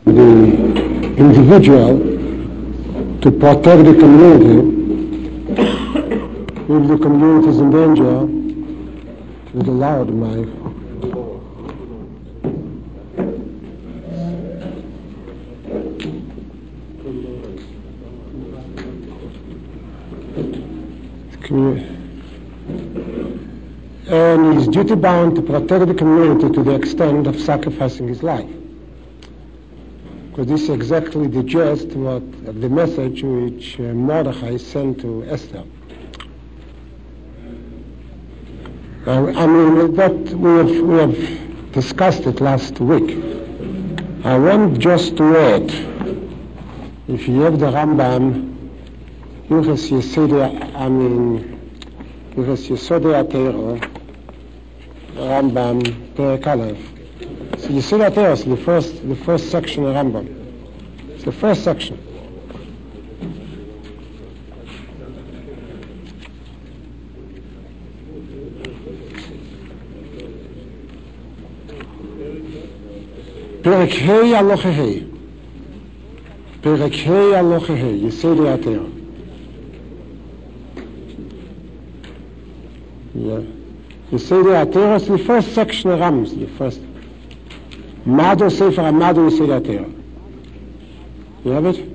the individual to protect the community. If the community is in danger, with a loud mic. And he's duty bound to protect the community to the extent of sacrificing his life. Because this is exactly the gist of the message which Mordechai sent to Esther. I mean, that we have discussed it last week. I want just to add, if you have the Rambam, Yuchas Yesodei Atero, Rambam, Perek Aleph. So Yesodei Atero is the first section of Rambam. It's the first section. Perek Hei Aloche Hei. Perek Hei Aloche Hei, Yesodei Atero. Yeah. Yesodei Atero is the first section of Rambam, the first. Mado Sefer Amado Yesodei Atero. You have it?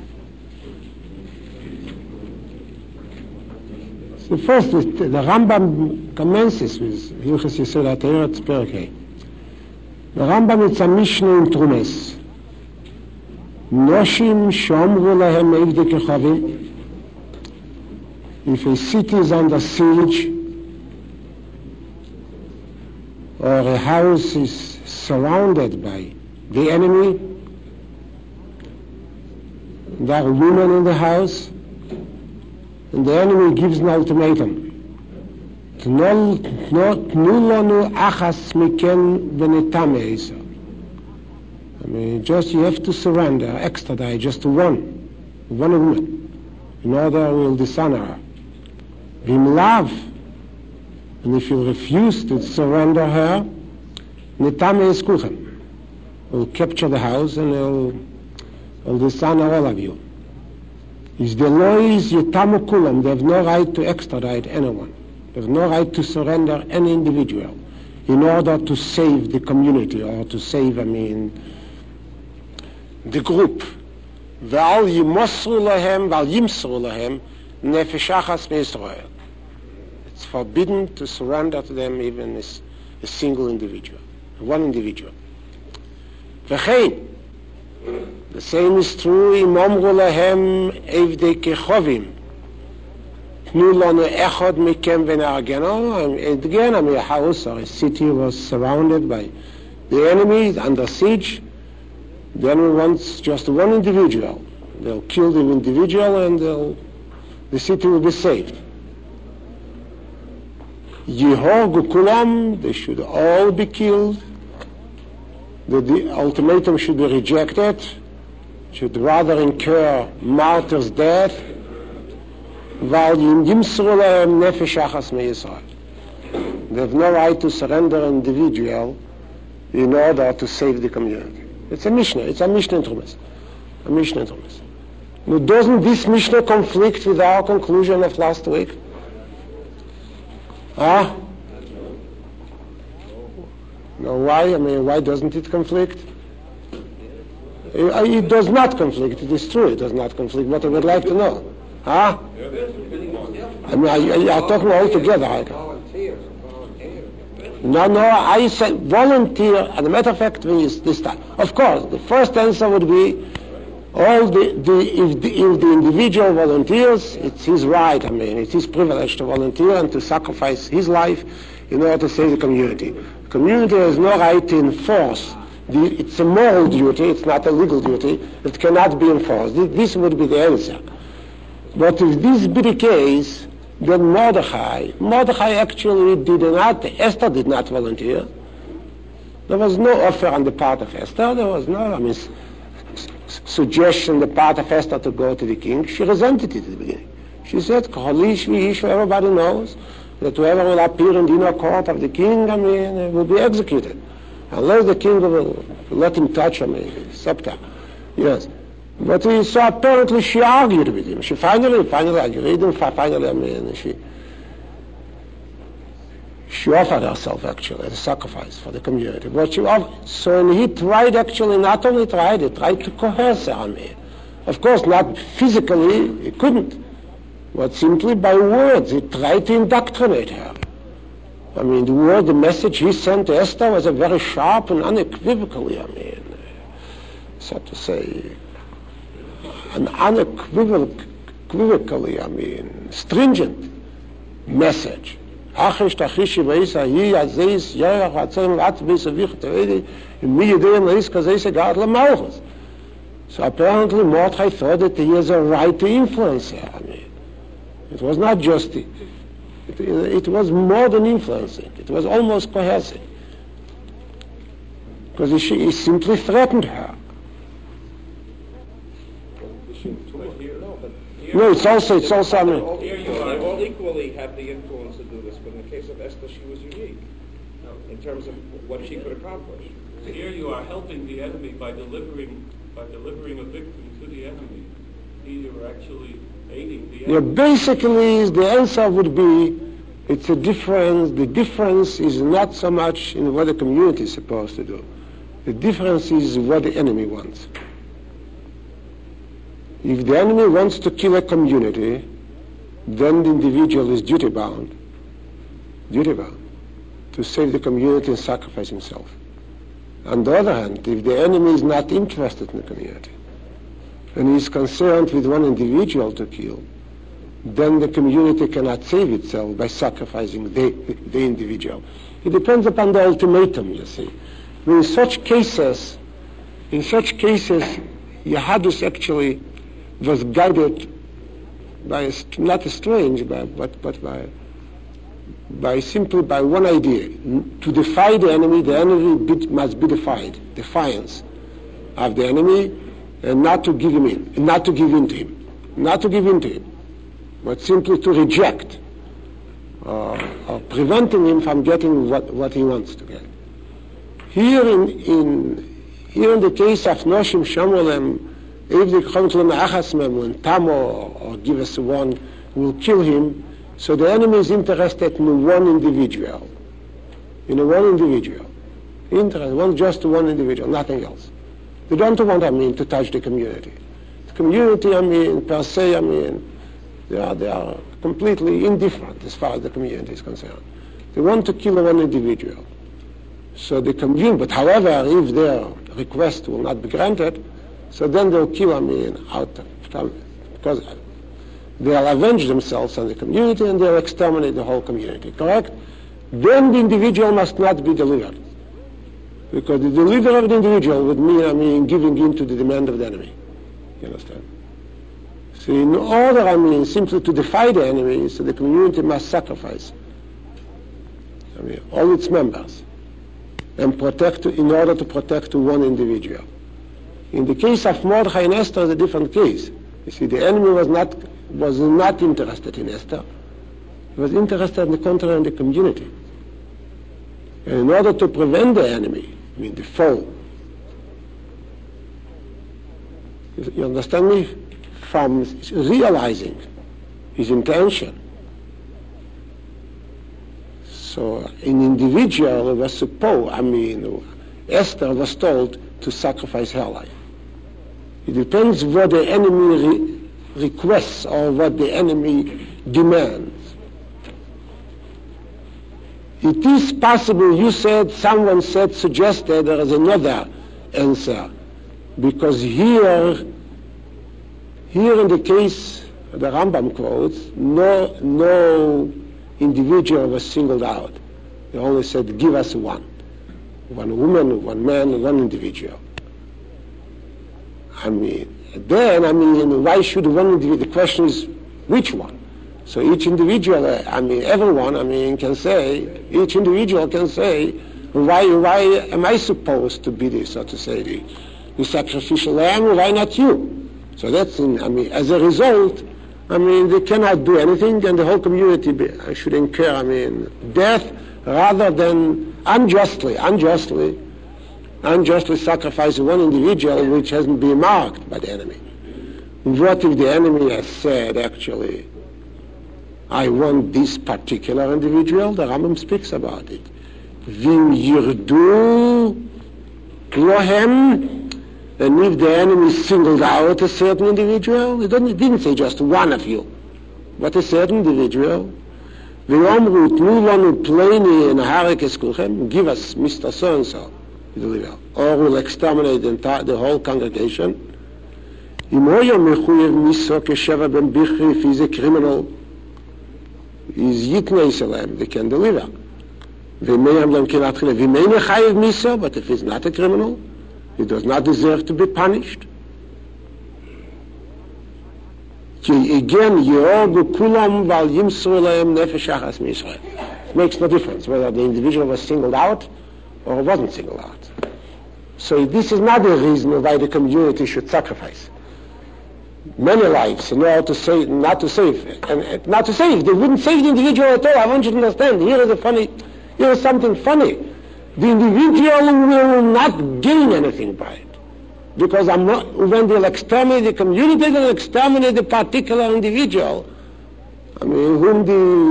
So first, the Rambam commences with Hilchos Yesodei Atero, it's Perek Hei. The Rambam is a Mishnah in Trumes. Noshim shomru lahem evdei kechavim. If a city is under siege, or a house is surrounded by the enemy, there are women in the house, and the enemy gives an ultimatum. Tnu lanu achas miken v'nitame isa. I mean, just you have to surrender, extradite just to one woman, in order we will dishonor her. V'im lav, and if you refuse to surrender her, nitame is kuchem. We'll capture the house and will dishonor all of you. Is the law is yitamu kulam, they have no right to extradite anyone. They have no right to surrender any individual in order to save the community or to save, the group. Ve'al yimosru lahem, ve'al yimsru lahem, nefesh achas me'Yisrael. It's forbidden to surrender to them even as a single individual, one individual. V'chein, the same is true, im omru lahem evdei kechovim, tnu lanu echad mikem v'ne'argeno. And again, a house or a city was surrounded by the enemy, under siege. The enemy wants just one individual. They'll kill the individual and the city will be saved. Yehogu kulam, they should all be killed. The ultimatum should be rejected, should rather incur martyr's death. They have no right to surrender an individual in order to save the community. It's a Mishnah in Trumes. A Mishnah in Trumes. Now, doesn't this Mishnah conflict with our conclusion of last week? Huh? No, why? Why doesn't it conflict? It does not conflict. It is true it does not conflict, but I would like to know. Huh? You are talking all together. No, I said volunteer, and the matter of fact is this time. Of course, the first answer would be if the individual volunteers, it's his right, it's his privilege to volunteer and to sacrifice his life in order to save the community. The community has no right to enforce. It's a moral duty, it's not a legal duty. It cannot be enforced. This would be the answer. But if this be the case, then Mordechai actually Esther did not volunteer. There was no offer on the part of Esther. There was no, suggestion on the part of Esther to go to the king. She resented it at the beginning. She said, everybody knows that whoever will appear in the inner court of the king, will be executed. unless the king will let him touch, scepter. Yes. But so apparently she argued with him. She finally agreed, and finally, she offered herself actually as a sacrifice for the community. But so he tried actually, not only tried, he tried to coerce her, Of course, not physically, he couldn't, but simply by words. He tried to indoctrinate her. The message he sent to Esther was a very sharp and unequivocally, so to say, an unequivocally, stringent message. So apparently Mordechai thought that he has a right to influence her. It was not just, it was more than influencing. It was almost coercing. Because he simply threatened her. No, it's also. Here you are. All equally have the influence to do this, but in the case of Esther, she was unique in terms of what she could accomplish. Here you are helping the enemy by delivering a victory to the enemy. Here you are actually aiding the enemy. Yeah, basically, the answer would be, it's a difference. The difference is not so much in what the community is supposed to do. The difference is what the enemy wants. If the enemy wants to kill a community, then the individual is duty-bound to save the community and sacrifice himself. On the other hand, if the enemy is not interested in the community and is concerned with one individual to kill, then the community cannot save itself by sacrificing the individual. It depends upon the ultimatum, you see. In such cases, Yehadus actually was guided by not a strange, but simply by one idea: to defy the enemy must be defied. Defiance of the enemy, and not to give in to him, but simply to reject, or preventing him from getting what he wants to get. Here in the case of Noshim Shamolem, if the when Tamo or give us one will kill him, so the enemy is interested in one individual. Just one individual, nothing else. They don't want, to touch the community. The community, per se, they are completely indifferent as far as the community is concerned. They want to kill one individual. So they convene, but however, if their request will not be granted, so then they'll kill because they'll avenge themselves on the community and they'll exterminate the whole community, correct? Then the individual must not be delivered. Because the delivery of the individual would mean, giving in to the demand of the enemy. You understand? So in order, simply to defy the enemy, so the community must sacrifice all its members and in order to protect one individual. In the case of Mordechai and Esther, it's a different case. You see, the enemy was not interested in Esther. He was interested, on the contrary, in the community. And in order to prevent the enemy, the foe, you understand me, from realizing his intention. So an individual was Esther was told to sacrifice her life. It depends what the enemy requests or what the enemy demands. It is possible, someone suggested there is another answer. Because here in the case, the Rambam quotes, no individual was singled out. They only said, give us one woman, one man, one individual. Why should one individual? The question is, which one? So each individual, everyone, can say, each individual can say, why am I supposed to be the sacrificial lamb? Why not you? So that's, as a result, they cannot do anything, and the whole community should incur, death rather than unjustly unjustly sacrifice one individual which hasn't been marked by the enemy. What if the enemy has said, actually, I want this particular individual? The Rambam speaks about it. Vim yirdu klohem, and if the enemy singled out a certain individual, it didn't say just one of you, but a certain individual. V'yomru tnu lanu pleini and harekes kulchem, give us Mr. So-and-so, or we'll exterminate the whole congregation. If he's a criminal, he's yitnei, they can deliver. But if he's not a criminal, he does not deserve to be punished. Again, it makes no difference whether the individual was singled out or wasn't singled out. So this is not the reason why the community should sacrifice many lives in order to save, not to save. And not to save, they wouldn't save the individual at all. I want you to understand, here is something funny. The individual will not gain anything by it. Because when they'll exterminate the community, they'll exterminate the particular individual, whom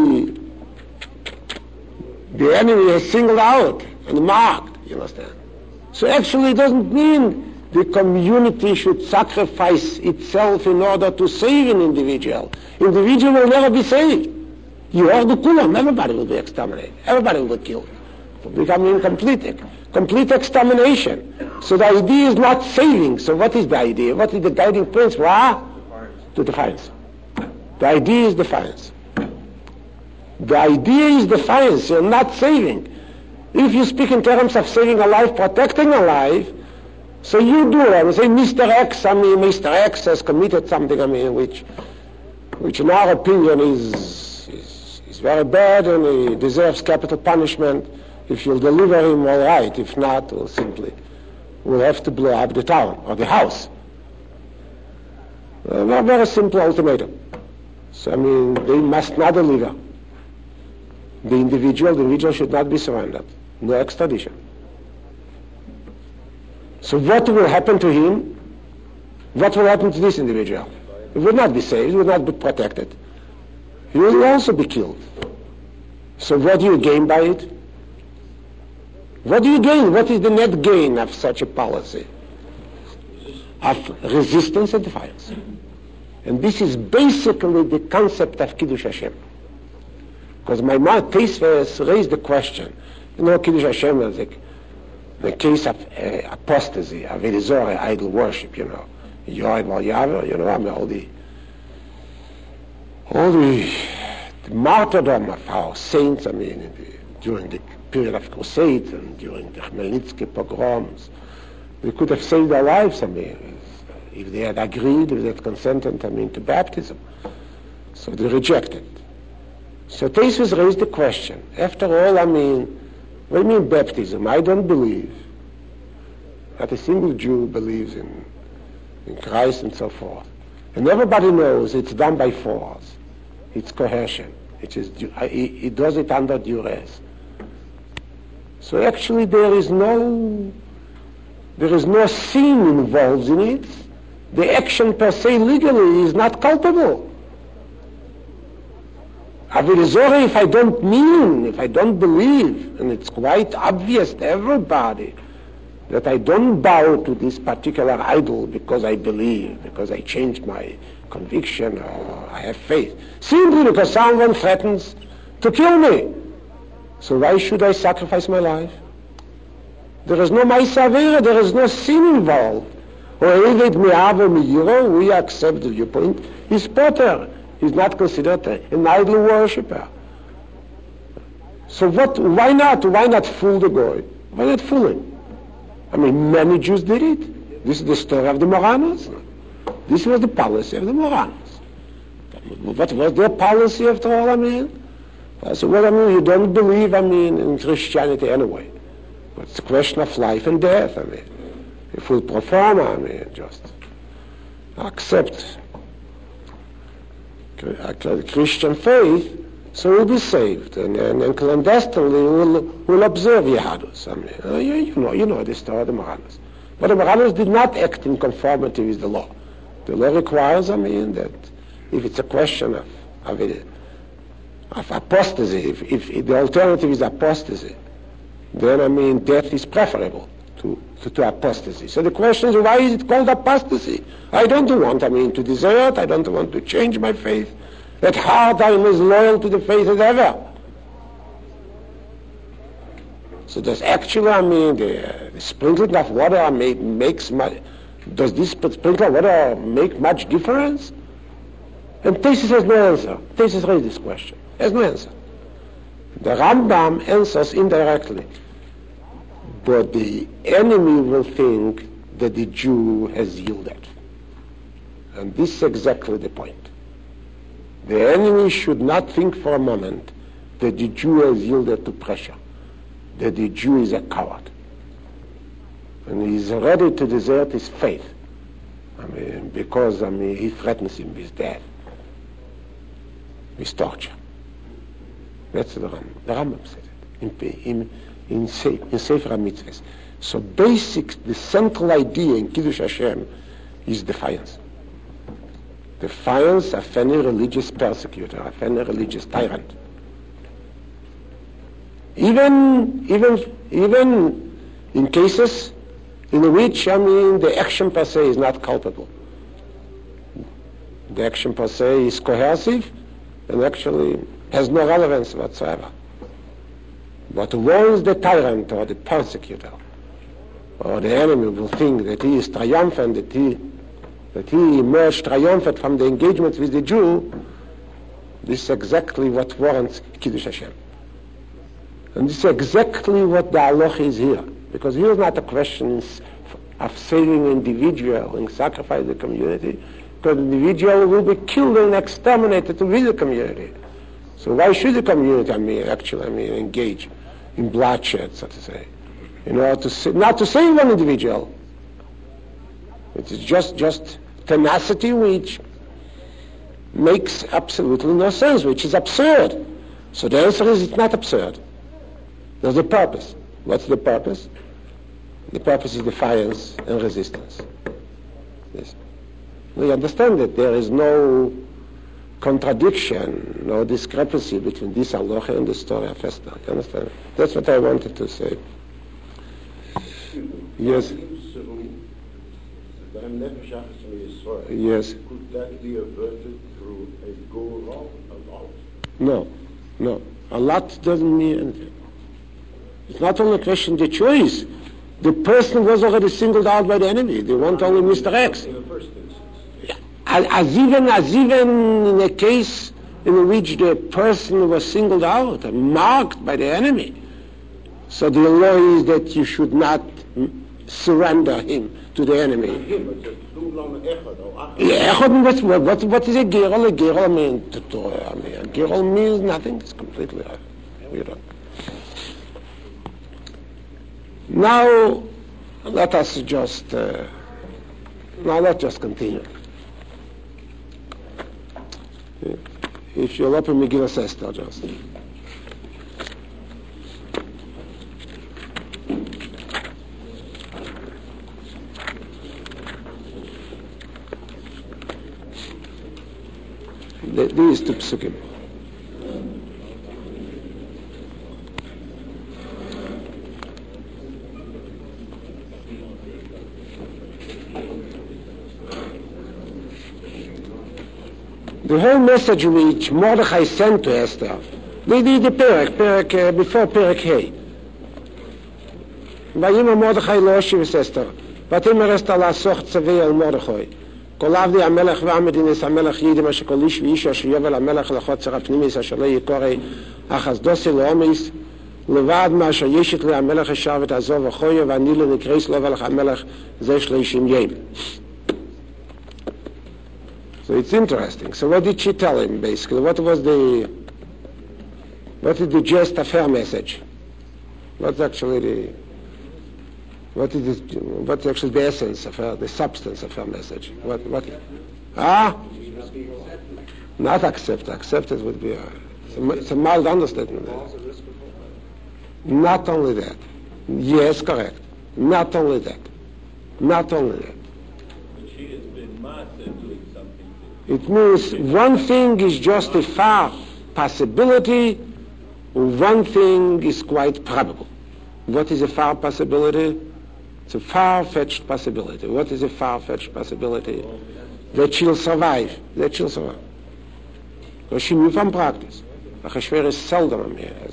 the enemy has singled out and marked, you understand. So actually it doesn't mean the community should sacrifice itself in order to save an individual. Individual will never be saved. You are the kulam, everybody will be exterminated. Everybody will be killed. It will become complete extermination. So the idea is not saving. So what is the idea? What is the guiding principle? To defiance. The idea is defiance. The idea is defiance. You're not saving. If you speak in terms of saving a life, protecting a life, so you do it. I would say Mr. X has committed something, which in our opinion is very bad, and he deserves capital punishment. If you'll deliver him, all right. If not, we'll have to blow up the town or the house. A very simple ultimatum. So they must not deliver. The individual should not be surrendered. No extradition. So what will happen to him? What will happen to this individual? He will not be saved, he will not be protected. He will also be killed. So what do you gain by it? What do you gain? What is the net gain of such a policy? Of resistance and defiance. And this is basically the concept of Kiddush Hashem. Because my Tosfos raised the question, Kiddush Hashem is the case of apostasy, of idol worship, Yored Valyaver, all the martyrdom of our saints, during the period of Crusades and during the Khmelnytsky pogroms, they could have saved their lives, if they had agreed, if they had consented, to baptism. So they rejected. So Tosfos raised the question, after all, what do you mean baptism? I don't believe that a single Jew believes in Christ and so forth. And everybody knows it's done by force. It's coercion. He does it under duress. So actually there is no sin involved in it. The action per se legally is not culpable. Avodah Zorah, if I don't believe, and it's quite obvious to everybody that I don't bow to this particular idol because I believe, because I changed my conviction, or I have faith, simply because someone threatens to kill me. So why should I sacrifice my life? There is no Ma'aseh Avera, there is no sin involved. We accept the viewpoint. He's potter. He's not considered an idol worshipper. So why not fool the goy? Why not fool him? Many Jews did it. This is the story of the Moranos. This was the policy of the Moranos. What was their policy after all, I said, you don't believe, in Christianity anyway. But it's a question of life and death, If we perform, just accept Christian faith, So we'll be saved, and clandestinely we'll observe Yehadus. I mean, you know the story of the Moranos. But the Moranos did not act in conformity with the law. The law requires, I mean, that if it's a question of apostasy, if the alternative is apostasy, then, I mean, death is preferable to apostasy. So the question is, why is it called apostasy? I don't want, I mean, to desert. I don't want to change my faith. At heart, I am as loyal to the faith as ever. So does actually, I mean, the sprinkling of water does this sprinkling of water make much difference? And Tesis has no answer. Tesis raised this question. Has no answer. The Rambam answers indirectly. But the enemy will think that the Jew has yielded. And this is exactly the point. The enemy should not think for a moment that the Jew has yielded to pressure, that the Jew is a coward. And he is ready to desert his faith, because he threatens him with death, with torture. That's the Rambam. The Rambam said it in Sefer HaMitzvahs. So the central idea in Kiddush Hashem is defiance. Defiance of any religious persecutor, of any religious tyrant. Even in cases in which, the action per se is not culpable. The action per se is coercive and actually has no relevance whatsoever. But once the tyrant or the persecutor or the enemy will think that he is triumphant, that he emerged triumphant from the engagement with the Jew, this is exactly what warrants Kiddush Hashem. And this is exactly what the halacha is here. Because here is not a question of saving an individual and sacrificing the community, because the individual will be killed and exterminated with the community. So why should the community, engage in bloodshed, so to say, in order to not to save one individual? It is just tenacity which makes absolutely no sense, which is absurd. So the answer is, it's not absurd. There's a purpose. What's the purpose? The purpose is defiance and resistance. Yes. We understand that there is no contradiction, no discrepancy between this halacha and the story of Esther. You understand? That's what I wanted to say. Yes. Yes. Could that be averted through a go along? No. A lot doesn't mean anything. It's not only a question of the choice. The person was already singled out by the enemy. They want only Mr. X. In the first instance. As even in a case in which the person was singled out and marked by the enemy. So the law is that you should not surrender him to the enemy. What is a gerol? A gerol means a gerol means nothing. It's completely weird. Now let us just continue. If you'll open Megillah Esther, just. These two psukim. The whole message which Mordechai sent to Esther, they did the Perek before Perek Hey. Vayima Mordechai lo Yoshiv Esther, Vatimer Esther la'asoch tzavei al Mordechai. כל עבדי המלך והמדינס המלך יידם אשר כל איש ואיש אשר יובל המלך לחוצר הפנימיס אשר לא יקורא החסדוסי לאומיס לבד מה אשר ישת לי המלך ישר ותעזוב וחויה ואני לא נקרייס לא ולך המלך זה 30 יום. So it's interesting. So what did she tell him basically? What is the gist of her message? What's actually the essence of her, the substance of her message? Not accept. Accepted would be It's a mild understatement. Involves a risk of harm. Not only that. Yes, correct. Not only that. Not only that. But she has been master doing something. It means one thing is just a far possibility, one thing is quite probable. What is a far possibility? It's a far-fetched possibility. What is a far-fetched possibility? That she'll survive. That she'll survive. Because she knew from practice. Achashverosh seldom,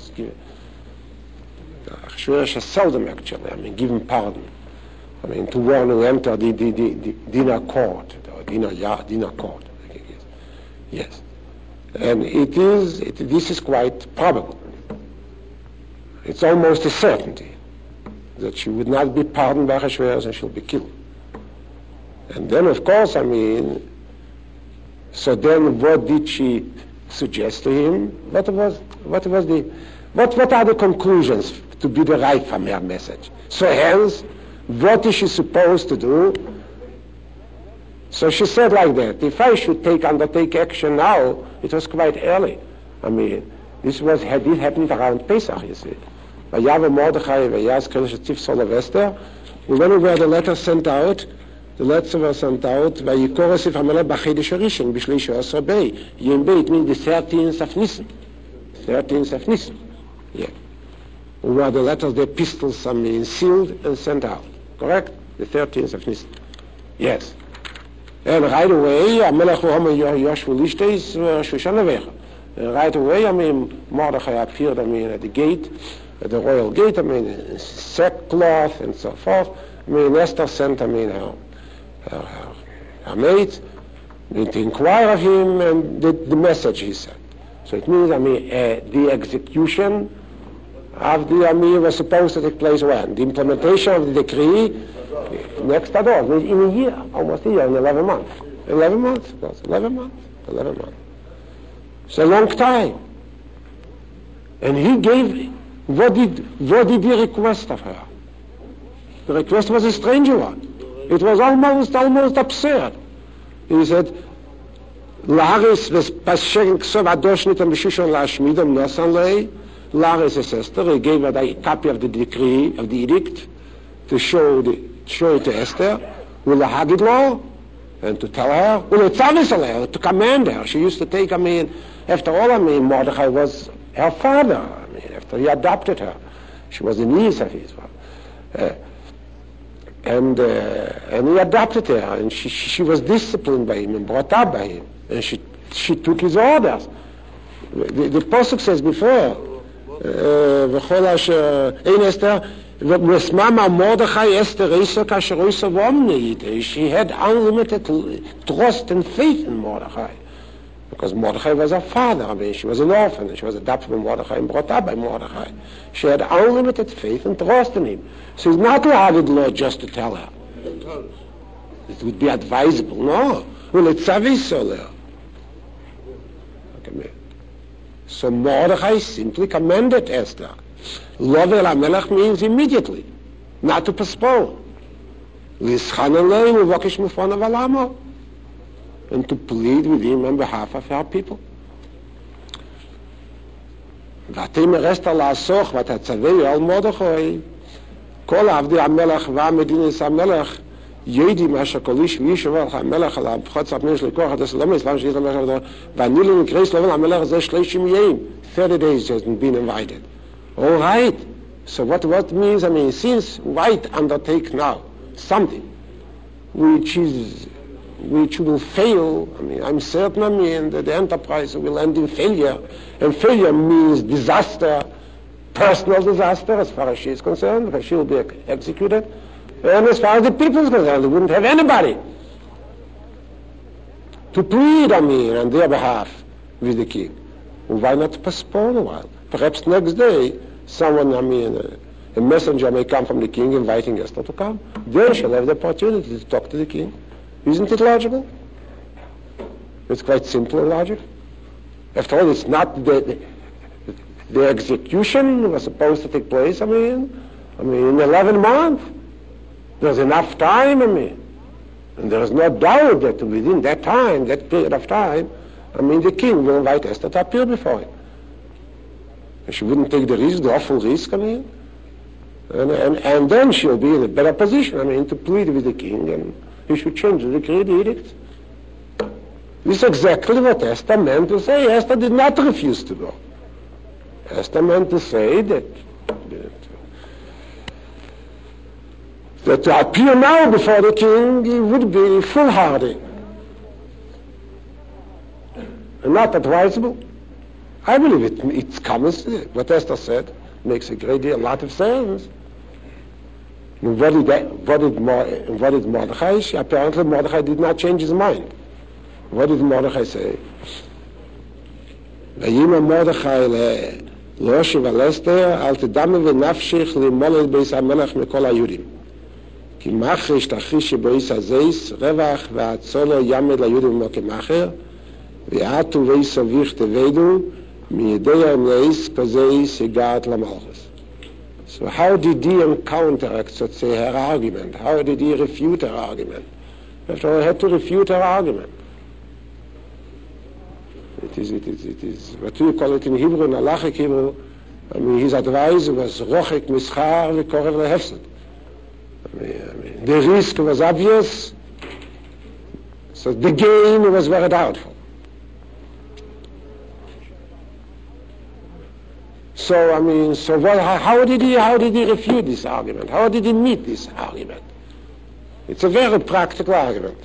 Achashverosh has seldom actually, given pardon. To warn to enter the dinner court, or dinner court. Yes. And this is quite probable. It's almost a certainty that she would not be pardoned by Achashverosh and she'll be killed. And then, of course, so then what did she suggest to him? What are the conclusions to be the right from her message? So hence, what is she supposed to do? So she said like that, if I should undertake action now, it was quite early. This happened around Pesach, you see. Vayav Mordechai, Vayaz Kodesh Tzif Sola Vester, and when were the letters sent out? The letters were sent out, Vayikor Esif HaMelech B'Chedesh HaRishon, B'Shlish Asar Bei. Yom Bei, it means the 13th of Nisan. 13th of Nisan. Yeah. Where the letters, the epistles, sealed and sent out. Correct? The 13th of Nisan. Yes. And right away, HaMelech Yoshvu Lishtes, Shushan Avecha. Right away, Mordechai appeared, at the gate, at the royal gate, in sackcloth and so forth. Esther sent, her maid to inquire of him and the message he sent. So it means, the execution of the was supposed to take place when? The implementation of the decree next door, in a year, almost a year, in 11 months. 11 months, of course, 11 months. It's a long time. And he gave, what did he request of her? The request was a strange one. It was almost absurd. He said, Laris was Paschenk Sovadoshnitam Bishishon Lashmidam Nosanlei. Laris, his sister, he gave her a copy of the decree, of the edict, to show it to Esther, with the Hagid law, and to tell her, to command her. She used to take, after all, Mordechai was her father. After he adopted her, she was the niece of his father. And he adopted her, and she was disciplined by him and brought up by him, and she took his orders. The Pasuk says before, she had unlimited trust and faith in Mordechai, because Mordechai was her father. She was an orphan, and she was adopted by Mordechai and brought up by Mordechai. She had unlimited faith and trust in him. So it's not Lavid law just to tell her. It would be advisable. No. Well, it's Savisoler. So Mordechai simply commanded Esther. Lovel HaMelech means immediately, not to postpone. And to plead with him on behalf of our people. ואתם רסת לעסוך ותצווה על מרדכי כל עבדי המלך והמדינס המלך יודעים אשר כל איש ואיש עבר המלך על הבחוץ הפניש לכוח את הסלום האסלאם שיש למלך ואני לא נקרא סלובן המלך זה 30 ימים 30 days has been invited. All right. So what means, since white undertake now something which will fail, I'm certain, that the enterprise will end in failure. And failure means disaster, personal disaster as far as she is concerned, because she will be executed. And as far as the people is concerned, they wouldn't have anybody to plead, on their behalf with the king. Well, why not postpone a while? Perhaps next day, someone, a messenger may come from the king inviting Esther to come. Then she'll have the opportunity to talk to the king. Isn't it logical? It's quite simple and logical. After all, it's not the execution was supposed to take place, in 11 months. There's enough time, and there is no doubt that within that time, that period of time, the king will invite Esther to appear before him. She wouldn't take the risk, the awful risk, I mean. And then she'll be in a better position, I mean, to plead with the king, and he should change the decree, the edict. This is exactly what Esther meant to say. Esther did not refuse to go. Esther meant to say that to appear now before the king, he would be foolhardy and not advisable. I believe it comes, what Esther said, makes a lot of sense. And what did Mordechai say? Apparently Mordechai did not change his mind. What did Mordechai say? ויאמר מרדכי ליושב על אסתר, אל תדמי ונפשך למולד בית המלך מכל היהודים. כי מחריש תחישי בויס הזייס, רווח והצולו ימד ליהודים במקום אחר, ועתו וייס אביך תבדו, מידי המלאיס כזייס הגעת למלכוס. So how did he counteract, so to say, her argument? How did he refute her argument? After all, he had to refute her argument. It is, what do you call it in Hebrew, in halachic Hebrew? I mean, his advice was rochek mischar v'korev lehefsed. I mean, the risk was obvious, so the gain was very doubtful. So, I mean, how did he refute this argument? How did he meet this argument? It's a very practical argument.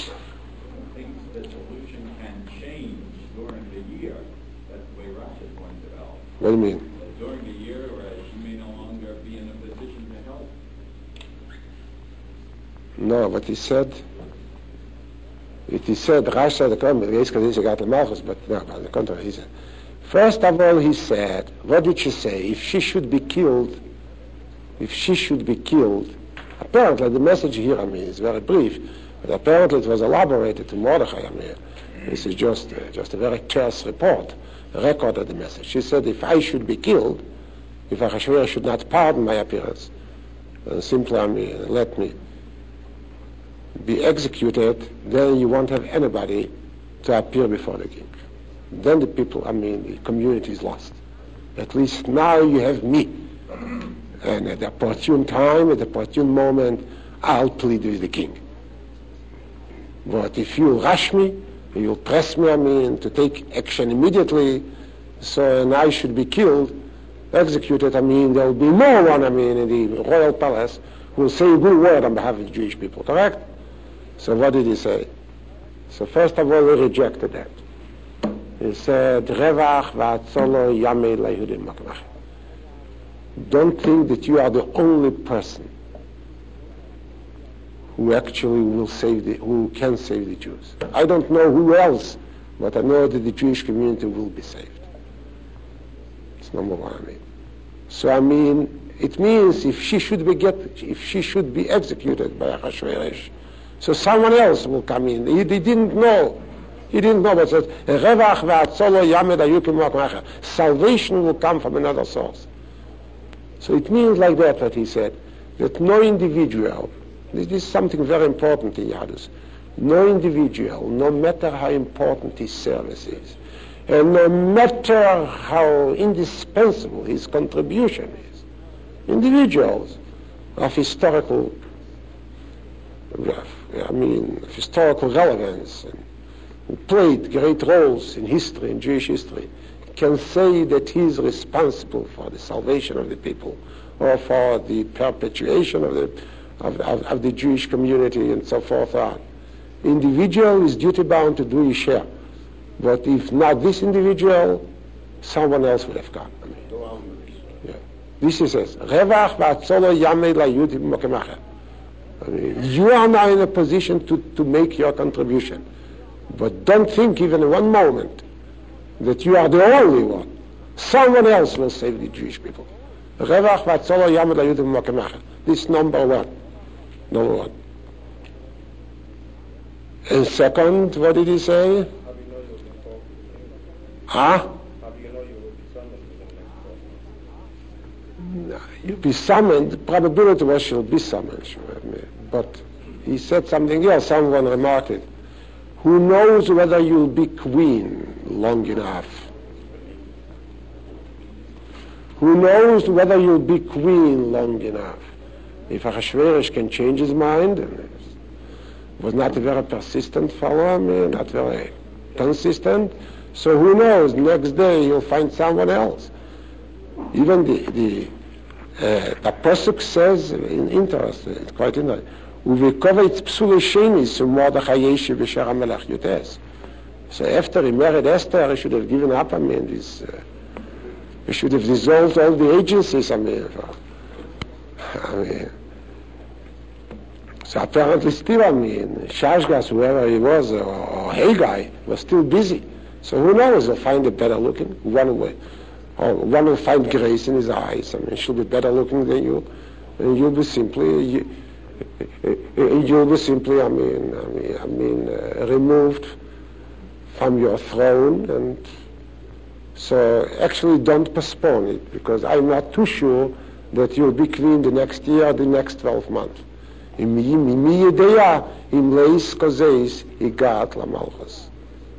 What do you mean? During the year, she may no longer be in a position to help. No, what he said, Rashi said, but no, on the contrary, he said, first of all, he said, what did she say? If she should be killed, apparently the message here, I mean, is very brief, but apparently it was elaborated to Mordechai, I mean, this is just a very terse report. Record of the message. She said, if I should be killed, if Ahasuerus should not pardon my appearance, simply let me be executed, then you won't have anybody to appear before the king. Then the people, the community is lost. At least now you have me. And at the opportune time, at the opportune moment, I'll plead with the king. But if you rush me, you'll press me, to take action immediately, and I should be killed, executed, there'll be no one, in the royal palace who will say a good word on behalf of the Jewish people, correct? So what did he say? So first of all, he rejected that. He said, Revach v'atzolo yamei laYehudim makmach. Don't think that you are the only person who actually who can save the Jews. I don't know who else, but I know that the Jewish community will be saved. It's number one, So it means if she should be executed by Ahasuerus, so someone else will come in. He didn't know, but said, Revach v'atzolo yamed ayukim makmach. Salvation will come from another source. So it means like that, what he said, that no individual, this is something very important in Yadus. No individual, no matter how important his service is, and no matter how indispensable his contribution is, individuals of historical relevance, and who played great roles in history, in Jewish history, can say that he is responsible for the salvation of the people, or for the perpetuation of the Jewish community, and so forth on. Individual is duty-bound to do his share. But if not this individual, someone else would have come. This is it. Revach v'atzolo yamei laYehudim makmach. You are now in a position to make your contribution. But don't think even in one moment that you are the only one. Someone else will save the Jewish people. Revach v'atzolo yamei laYehudim makmach. This is number one. And second, what did he say? How do you know you will be summoned to the next court? You'll be summoned. The probability was she'll be summoned. But he said something else. Someone remarked it. Who knows whether you'll be queen long enough? Who knows whether you'll be queen long enough? If Achashverosh can change his mind, and was not a very persistent fellow, not very consistent, so who knows, next day you'll find someone else. Even the Pasuk says, interesting, it's quite interesting, Uvekovitz psule shenis Mordechai Yeshi v'Shar HaMelech Yutes. So after he married Esther, he should have given up, this, he should have dissolved all the agencies, so apparently still, Shashgas, whoever he was, or Haggai, was still busy. So who knows, he'll find a better looking, one will find grace in his eyes, she'll be better looking than you, and you'll be simply, removed from your throne, and so actually don't postpone it, because I'm not too sure that you'll be queen the next year, the next 12 months. Im yedea im leis kozeis igat lamalchus.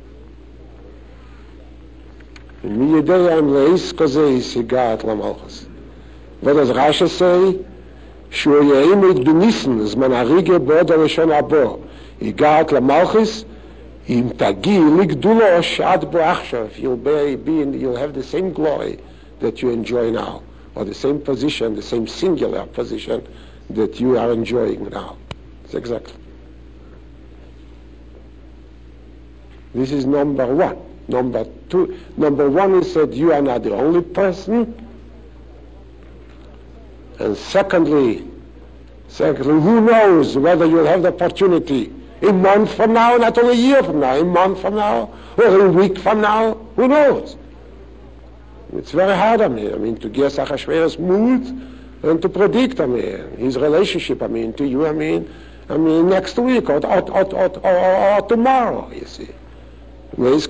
Im yedea im leis kozeis igat lamalchus. What does Rashi say? Shu yeimid b'nissen zman harige bod arishon abo igat lamalchus im tagi ligdulo shad bo achshav. You'll have the same glory that you enjoy now, or the same position, the same singular position that you are enjoying now. It's exactly. This is number one. Number one is that you are not the only person. And secondly, who knows whether you'll have the opportunity a month from now, not only a year from now, a month from now, or a week from now, who knows? It's very hard, to guess Achashverosh's mood, and to predict, his relationship, to you, next week or tomorrow, you see. And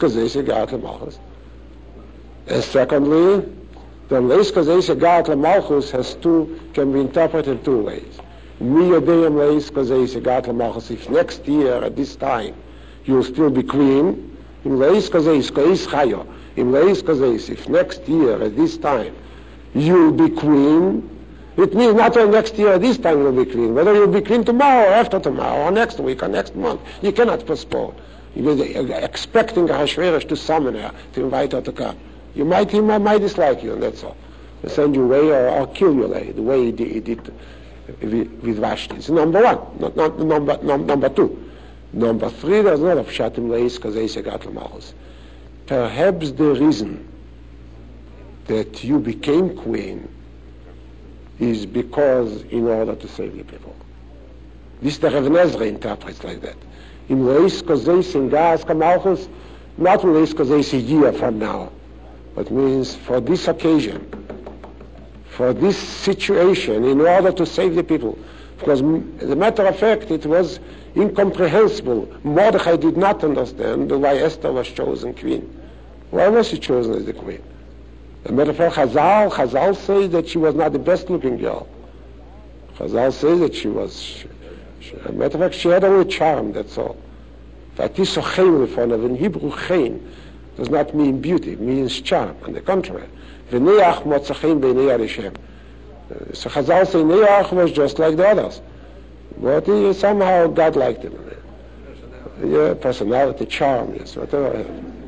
secondly, the Leis Kazes Egat LaMalchus can be interpreted two ways. If next year at this time you'll still be queen, if next year at this time you'll be queen, it means not only next year at this time you'll be queen, whether you'll be queen tomorrow or after tomorrow or next week or next month. You cannot postpone. You're expecting Ahasuerus to summon her, to invite her to come. He might dislike you, and that's all. He'll send you away or kill you away, the way he did with Vashti. It's number one, not number two. Number three, there's not of Shatim Leis Kazei Segat L'Malchus. Perhaps the reason that you became queen is because in order to save the people. This the Rav Nezra interprets like that. In Leis Kazei Segat L'Malchus, not in Leis Kazei a year from now, but means for this occasion, for this situation, in order to save the people. Because as a matter of fact, it was incomprehensible. Mordechai did not understand why Esther was chosen queen. Why was she chosen as the queen? As a matter of fact, Chazal says that she was not the best looking girl. Chazal says that she was, as a matter of fact, she had only charm, that's all. In Hebrew, chen does not mean beauty, it means charm, on the contrary. So Chazal say Neach was just like the others. But somehow God liked him. Yeah, personality, charm, yes, whatever.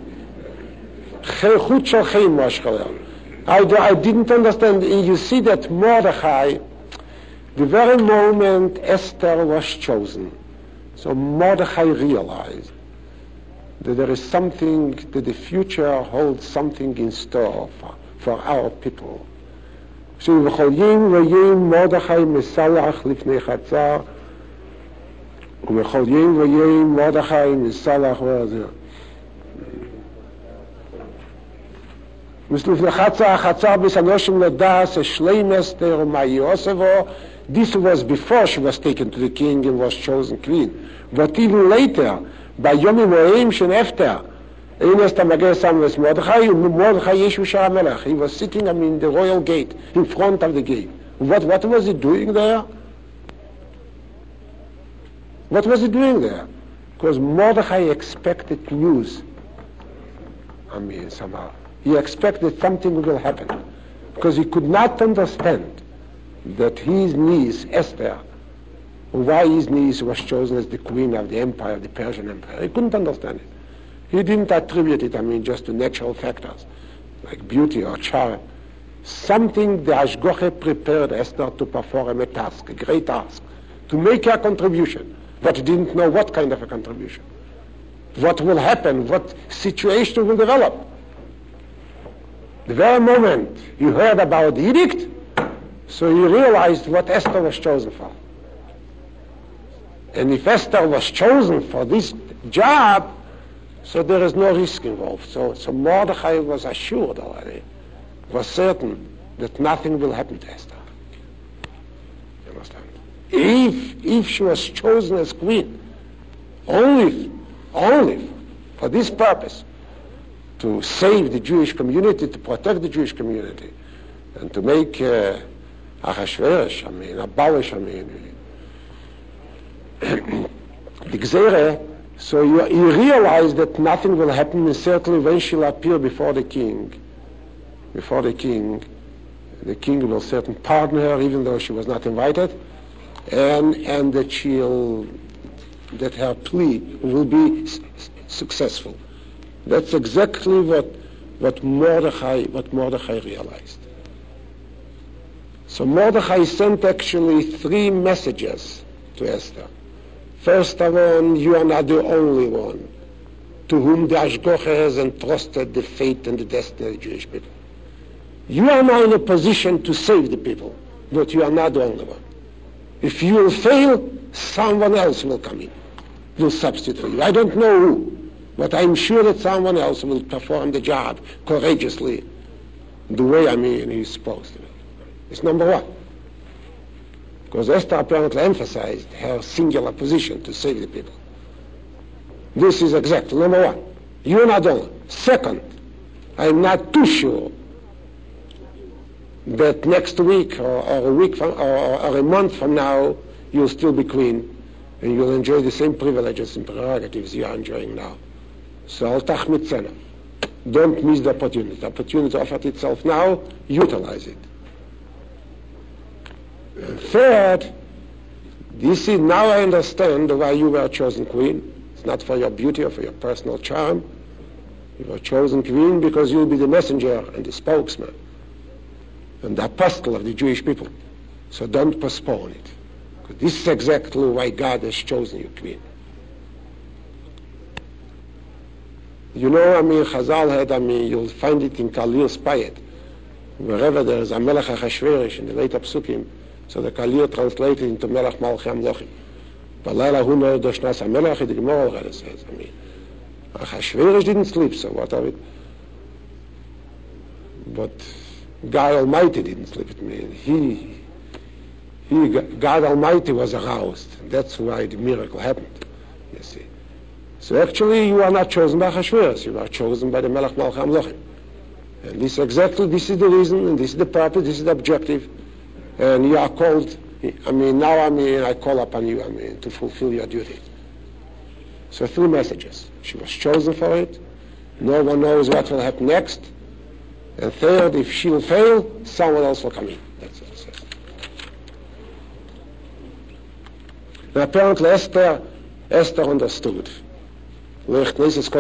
I didn't understand. You see that Mordechai, the very moment Esther was chosen, so Mordechai realized that there is something, that the future holds something in store for our people. So Mordechai Mesalach Lifnei Chatzar, Mordechai Mesalach This was before she was taken to the king and was chosen queen. But even later, by Yom Moim Shen Efter, he was sitting, in the royal gate, in front of the gate. What was he doing there? What was he doing there? Because Mordechai expected news. Somehow. He expected something will happen. because he could not understand that his niece, Esther, why his niece was chosen as the queen of the empire, the Persian Empire. He couldn't understand it. He didn't attribute it, just to natural factors, like beauty or charm. Something the Ashgoche prepared Esther to perform a task, a great task, to make a contribution, but he didn't know what kind of a contribution. What will happen, what situation will develop. The very moment he heard about the edict, so he realized what Esther was chosen for. And if Esther was chosen for this job, so there is no risk involved. So Mordechai was assured already, was certain that nothing will happen to Esther. You understand? If she was chosen as queen, only for this purpose, to save the Jewish community, to protect the Jewish community, and to make Achashverosh, abolish, the Gzere, so he realized that nothing will happen, and certainly when she'll appear before the king, the king will certainly pardon her, even though she was not invited, and that her plea will be successful. That's exactly what Mordechai realized. So Mordechai sent actually 3 messages to Esther. First of all, you are not the only one to whom the Ashgoche has entrusted the fate and the destiny of the Jewish people. You are now in a position to save the people, but you are not the only one. If you will fail, someone else will come in, will substitute for you. I don't know who, but I'm sure that someone else will perform the job courageously, the way he's supposed to. It's number one. Because Esther apparently emphasized her singular position to save the people. This is exactly number one. You're not only. Second, I'm not too sure that next week or a week from, or a month from now you'll still be queen and you'll enjoy the same privileges and prerogatives you are enjoying now. So al tachmid tzena. Don't miss the opportunity. The opportunity offered itself now, utilize it. And third, this is now I understand why you were chosen queen. It's not for your beauty or for your personal charm. You were chosen queen because you'll be the messenger and the spokesman and the apostle of the Jewish people. So don't postpone it. Because this is exactly why God has chosen you queen. You know, Chazal had, you'll find it in Kalil's Payet. Wherever there is a Melech Achashverosh in the later Psukim, so the Kalil translated into Melech Malchi Amlochim. Balayla hu no doshnas HaMelech, the Gemara already says. Achashverosh didn't sleep, so what of it? But God Almighty didn't sleep. God Almighty was aroused. That's why the miracle happened, you see. So actually you are not chosen by Achashverosh, you are chosen by the Melech Malchi Amlochim. And this is the reason, and this is the purpose, this is the objective. And you are called, I call upon you, to fulfill your duty. So 3 messages. She was chosen for it. No one knows what will happen next. And third, if she will fail, someone else will come in. That's what it says. Now apparently Esther understood. But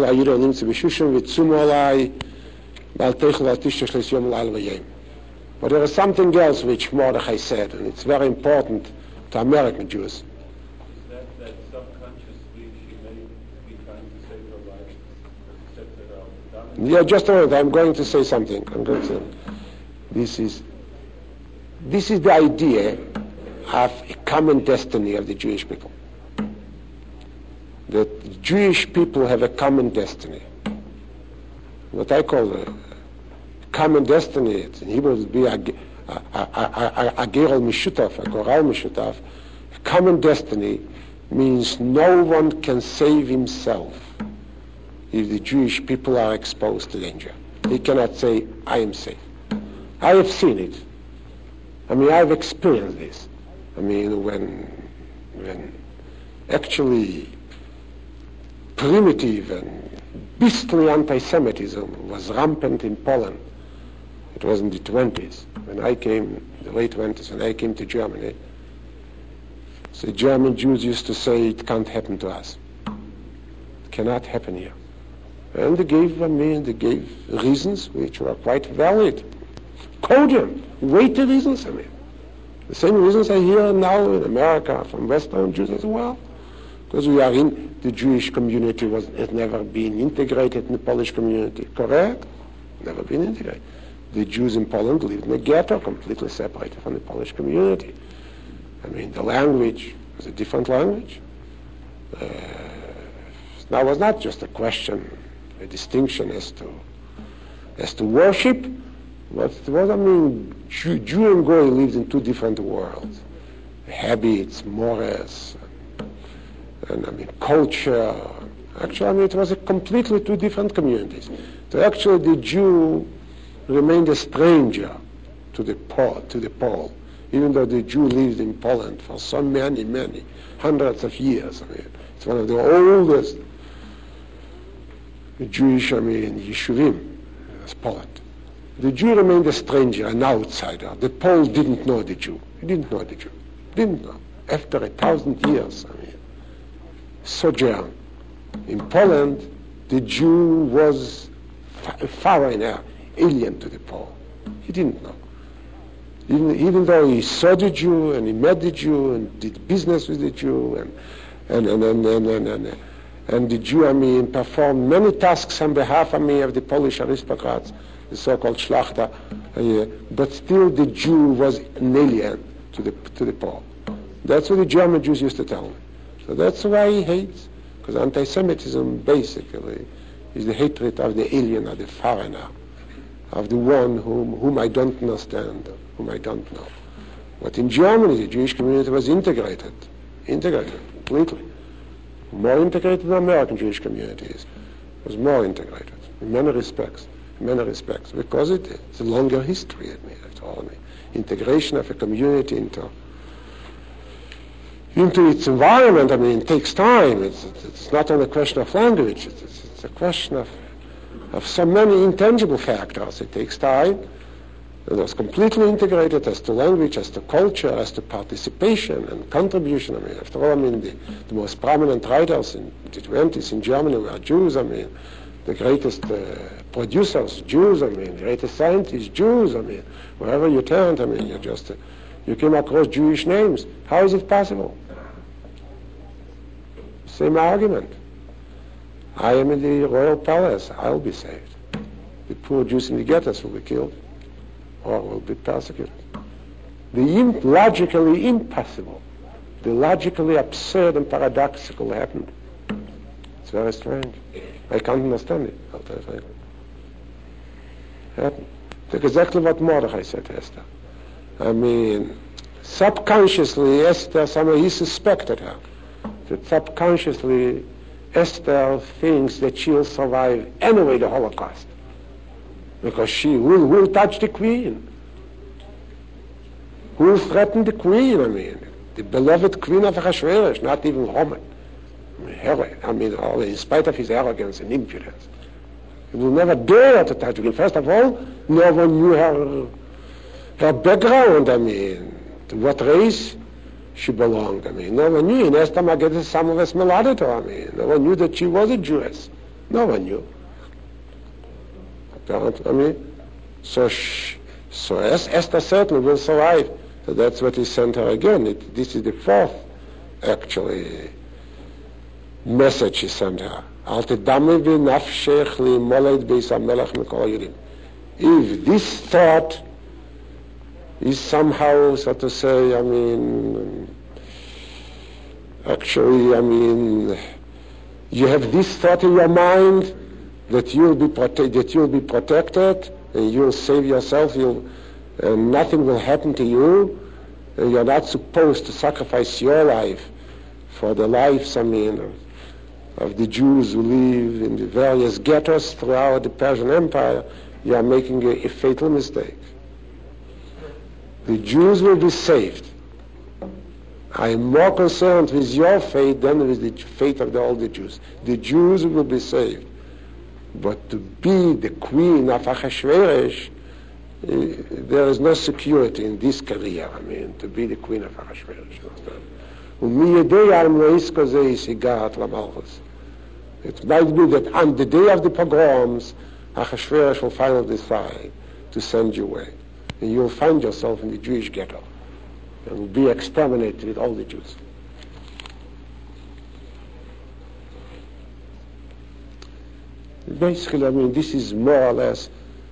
there is something else which Mordechai said, and it's very important to American Jews. Is that subconsciously she may be trying to save her life? Because it said that Yeah, just a minute. I'm going to say something. This is the idea of a common destiny of the Jewish people. That Jewish people have a common destiny. What I call a common destiny, in Hebrew it would be a gerol mishutaf, a goral mishutaf. A common destiny means no one can save himself if the Jewish people are exposed to danger. He cannot say, I am safe. I have seen it. I've experienced this. When actually primitive and beastly anti-Semitism was rampant in Poland, It was in the 20s, when I came, the late 20s, when I came to Germany. So German Jews used to say, it can't happen to us. It cannot happen here. And they gave reasons which were quite valid. Cogent, weighty reasons, The same reasons I hear now in America from Western Jews as well. Because we are in, the Jewish community has never been integrated in the Polish community. Correct? Never been integrated. The Jews in Poland lived in a ghetto, completely separated from the Polish community. The language was a different language. Now it was not just a question, a distinction as to worship, but it was, Jew and Goy lived in two different worlds. Habits, mores, and culture. Actually, it was a completely two different communities. So actually, the Jew remained a stranger to the Pole, even though the Jew lived in Poland for so many hundreds of years. It's one of the oldest Jewish, Yeshuvim, as Poland. The Jew remained a stranger, an outsider. The Pole didn't know the Jew. He didn't know the Jew. Didn't know. After 1,000 years, sojourn in Poland, the Jew was a foreigner, alien to the Pole. He didn't know. Even though he saw the Jew and he met the Jew and did business with the Jew and the Jew, performed many tasks on behalf of the Polish aristocrats, the so-called Schlachter, but still the Jew was an alien to the Pole. That's what the German Jews used to tell me. So that's why he hates, because anti-Semitism basically is the hatred of the alien, of the foreigner, of the one whom I don't understand, whom I don't know. But in Germany, the Jewish community was integrated completely. More integrated than American Jewish communities. It was more integrated in many respects, because it's a longer history. Integration of a community into its environment, it takes time. It's not only a question of language. It's a question of so many intangible factors. It takes time. It was completely integrated as to language, as to culture, as to participation and contribution. After all, the most prominent writers in the 20s in Germany were Jews. The greatest producers, Jews. The greatest scientists, Jews. Wherever you turned, you came across Jewish names. How is it possible? Same argument. I am in the royal palace. I'll be saved. The poor Jews in the ghettos will be killed or will be persecuted. The logically impossible, the logically absurd and paradoxical happened. It's very strange. I can't understand it, I'll tell you frankly. It happened. That's exactly what Mordechai said to Esther. Subconsciously, Esther, somehow he suspected her. That subconsciously, Esther thinks that she'll survive anyway the Holocaust. Because she will touch the queen. Who will threaten the queen? The beloved queen of Achashverosh, not even Haman. In spite of his arrogance and impudence. He will never dare to touch the queen. First of all, no one knew her background, to what race she belonged. No one knew. In Esther Mageddon, some of us melodito. No one knew that she was a Jewess. No one knew. Apparently, so Esther certainly will survive. So that's what he sent her again. This is the fourth, actually, message he sent her. If this thought is somehow, so to say, you have this thought in your mind that you'll be protected, and you'll save yourself, and nothing will happen to you, and you're not supposed to sacrifice your life for the lives, of the Jews who live in the various ghettos throughout the Persian Empire. You are making a fatal mistake. The Jews will be saved. I am more concerned with your fate than with the fate of all the Jews. The Jews will be saved. But to be the queen of Achashverosh, there is no security in this career, I mean, to be the queen of Achashverosh. It might be that on the day of the pogroms, Achashverosh will finally decide to send you away. And you'll find yourself in the Jewish ghetto and will be exterminated with all the Jews. Basically, I mean, this is more or less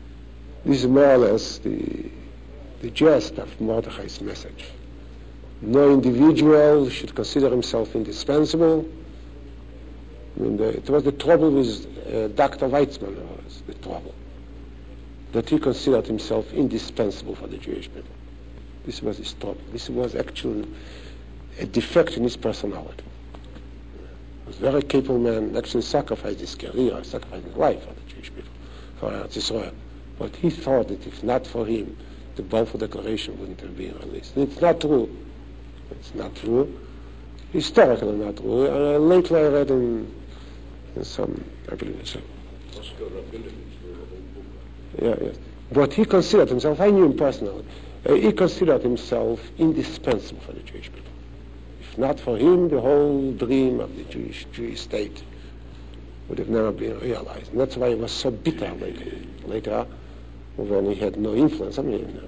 the gist of Mordechai's message. No individual should consider himself indispensable. I mean, it was the trouble with Dr. Weizmann, was the trouble, that he considered himself indispensable for the Jewish people. This was his trouble. This was actually a defect in his personality. He was a very capable man, actually sacrificed his career, sacrificed his life for the Jewish people, for Eretz Yisrael. But he thought that if not for him, the Balfour Declaration wouldn't have been released. And it's not true. It's not true. Historically not true. Lately I read in some, I believe it's some. Oscar Rabinovich wrote a whole book. Yeah, yes. But he considered himself, I knew him personally, he considered himself indispensable for the Jewish people. If not for him, the whole dream of the Jewish state would have never been realized. And that's why he was so bitter later when he had no influence. I mean,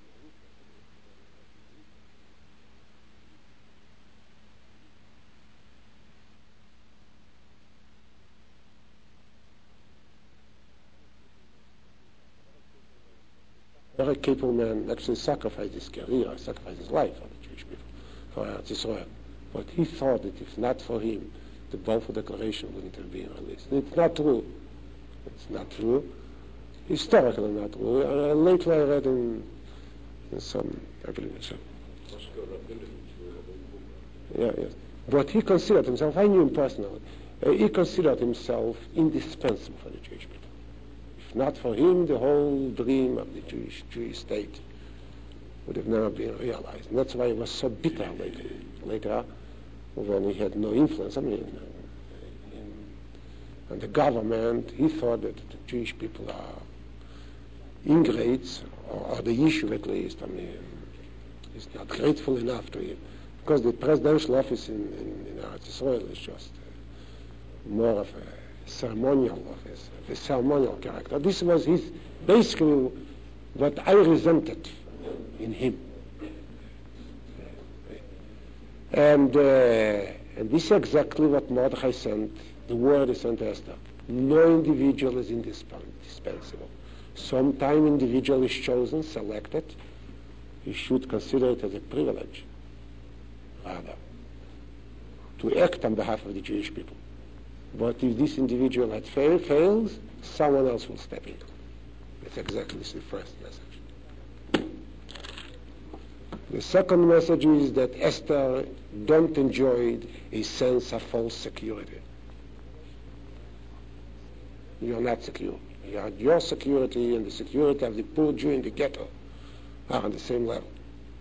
very capable man, actually sacrificed his career, sacrificed his life for the Jewish people, for Eretz Yisrael. But he thought that if not for him, the Balfour Declaration wouldn't have been released. And it's not true. It's not true. Historically not true. Lately I read in some, I believe it's some. Oscar Rabinovich wrote a whole book. Yeah, yes. But he considered himself, I knew him personally, he considered himself indispensable for the Jewish people. If not for him, the whole dream of the Jewish state would have never been realized. And that's why he was so bitter later when he had no influence. I mean, and the government, he thought that the Jewish people are ingrates, or the issue at least, I mean, is not grateful enough to him. Because the presidential office in Eretz Yisrael is just more of a ceremonial office, of a ceremonial character. This was basically what I resented in him. And this is exactly what Mordechai sent, the word he sent to Esther. No individual is indispensable. Sometime individual is chosen, selected. You should consider it as a privilege, rather, to act on behalf of the Jewish people. But if this individual fails, someone else will step in. That's exactly the first message. The second message is that Esther don't enjoy a sense of false security. You're not secure. Your security and the security of the poor Jew in the ghetto are on the same level.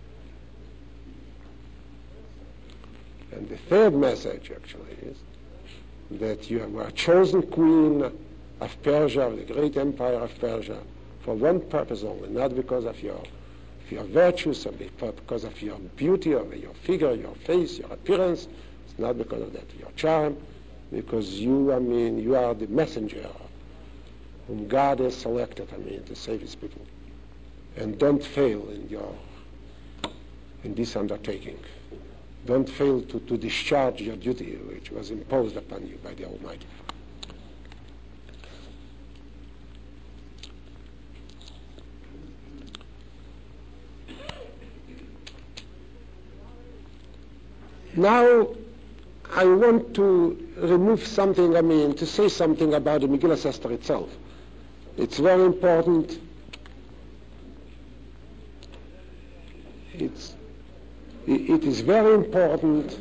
And the third message, actually, is that you were chosen queen of Persia, of the great empire of Persia, for one purpose only, not because of your virtues, but because of your beauty, or your figure, your face, your appearance. It's not because of that, your charm, because you are the messenger whom God has selected, to save his people. And don't fail in this undertaking. Don't fail to discharge your duty, which was imposed upon you by the Almighty. Now, I want to remove something, to say something about the Megillas Esther itself. It's very important. It is very important,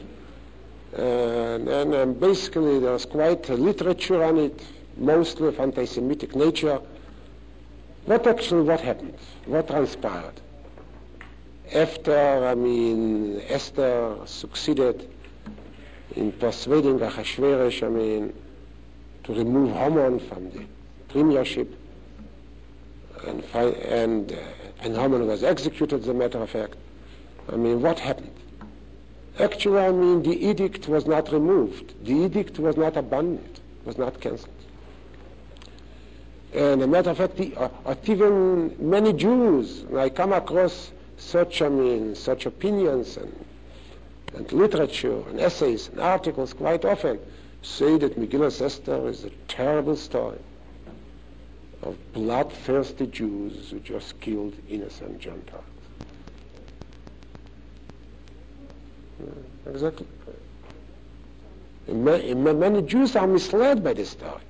and basically there's quite a literature on it, mostly of anti-Semitic nature. What happened? What transpired? After, Esther succeeded in persuading Achashverosh, to remove Haman from the premiership, and Haman was executed, as a matter of fact. I mean, what happened? Actually, I mean, the edict was not removed. The edict was not abandoned, was not cancelled. And as a matter of fact, even many Jews, I come across such opinions and literature and essays and articles quite often, say that Megillas Esther is a terrible story of bloodthirsty Jews who just killed innocent Gentiles. Exactly. Many Jews are misled by this story.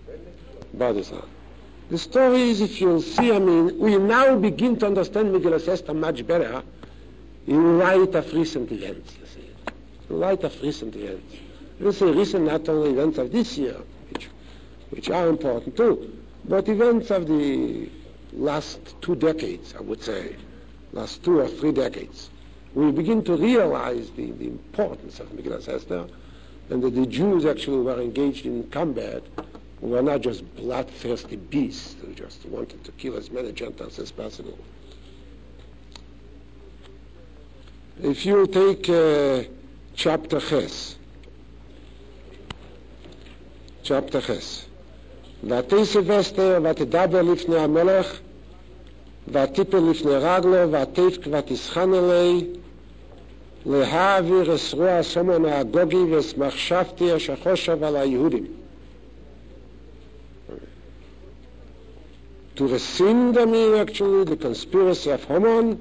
The story is, if you'll see, I mean, we now begin to understand Megillas Esther much better in light of recent events, you see. In light of recent events. You say recent, not only events of this year, which are important too, but events of the last 2 decades, I would say, last 2 or 3 decades. We begin to realize the importance of Megillas Esther, and that the Jews actually were engaged in combat, who were not just bloodthirsty beasts who just wanted to kill as many Gentiles as possible. If you take chapter Ches, ותיסב אסתר ותדבר לפני המלך ותיפל לפני רגלו ותבך ותסחן אלי להעביר אסרו הסומן האגוגי ומחשבתי אשר חושב על היהודים. To rescind, I mean, actually, the conspiracy of Haman,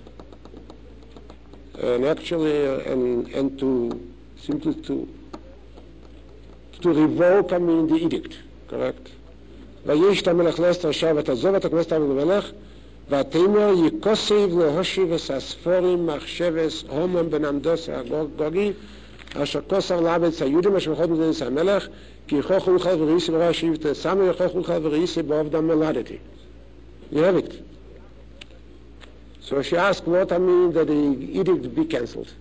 and actually, and to simply to revoke, I mean, the edict, correct? וישת המלך לאסתר שב ותעזוב את הכנסת המלך ותאמר יקוסב להושיב את הספורים מחשבס הומן בן עמדוס הגוגי אשר כוסר לאבץ היהודים אשר בכל מדינס המלך כי יכוחו לך וראיסי ברא שבט סמי יכוחו לך וראיסי בעובדם מולדתי. You have it. So she asked what I mean that the edict be cancelled,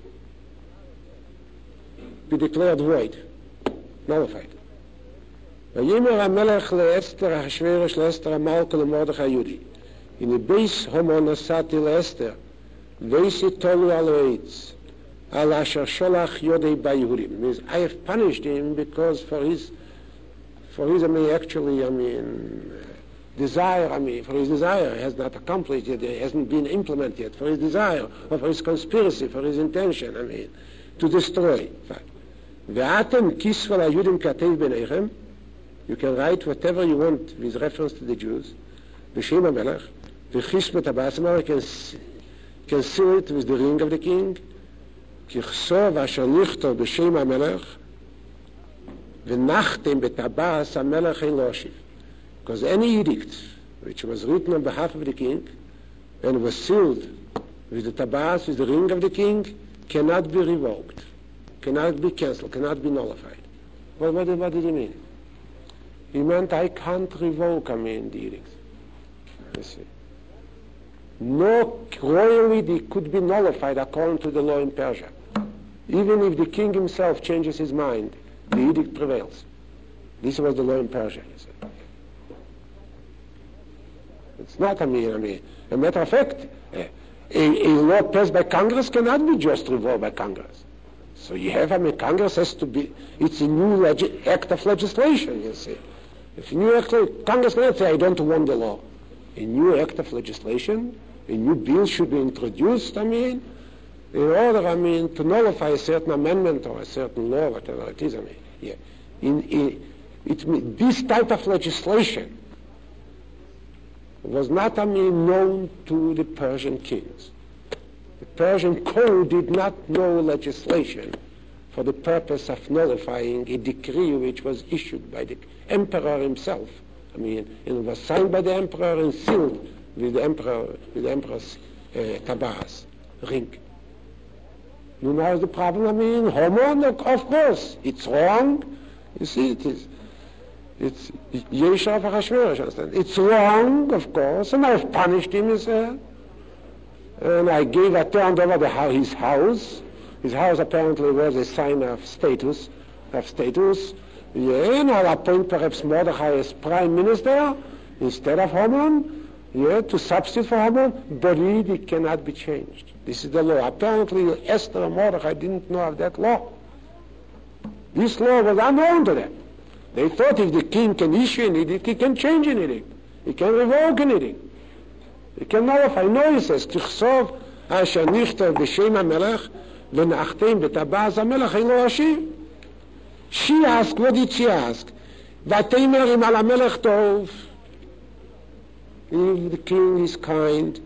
be declared void, nullified. ויאמר המלך לאסתר אחשוורוש לאסתר המלכה למרדכי היהודי הנה בייס הומן נסעתי לאסתר ואיסי תולו על העץ על אשר שולח יודי ביהודים. Means I have punished him because for his I mean actually desire, for his desire has not accomplished yet, it hasn't been implemented yet, for his desire, or for his conspiracy, for his intention, to destroy. ואתם כיסו ליהודים כתב ביניכם, you can write whatever you want with reference to the Jews, בשם המלך, וכיסמת הבאסמר, can seal it with the ring of the king, ככסוב אשר נכתוב בשם המלך, ונחתם בטבעס המלך אין להושיב. Because any edict which was written on behalf of the king and was sealed with the tabas, with the ring of the king, cannot be revoked, cannot be cancelled, cannot be nullified. Well, what did he mean? He meant I can't revoke, the edict. You see. No royal edict could be nullified according to the law in Persia. Even if the king himself changes his mind, the edict prevails. This was the law in Persia, you see. It's not, a matter of fact, a law passed by Congress cannot be just revoked by Congress. So you have, Congress has to be, it's a new act of legislation, you see. If a new act, Congress cannot say, I don't want the law. A new act of legislation, a new bill should be introduced, in order, to nullify a certain amendment or a certain law, whatever it is, yeah. This type of legislation was not known to the Persian kings. The Persian code did not know legislation for the purpose of nullifying a decree which was issued by the emperor himself. It was signed by the emperor and sealed with the emperor's tabas, ring. You know the problem, Haman, of course, it's wrong. You see, it is. It's Yeshav Achashverosh, understand? It's wrong, of course, and I've punished him, he said. And I turned over his house. His house apparently was a sign of status. Yeah, and I'll appoint perhaps Mordechai as prime minister, instead of Haman, to substitute for Haman, but it cannot be changed. This is the law. Apparently, Esther and Mordechai didn't know of that law. This law was unknown to them. They thought if the king can issue an edict, he can change an edict. He can revoke an edict. He can nullify. No, he says, תכסוב אשר נכתב בשם המלך ונאחתם בטבעת המלך אין לו אשיב. She asked, what did she ask? ותאמר אם על המלך טוב. If the king is kind,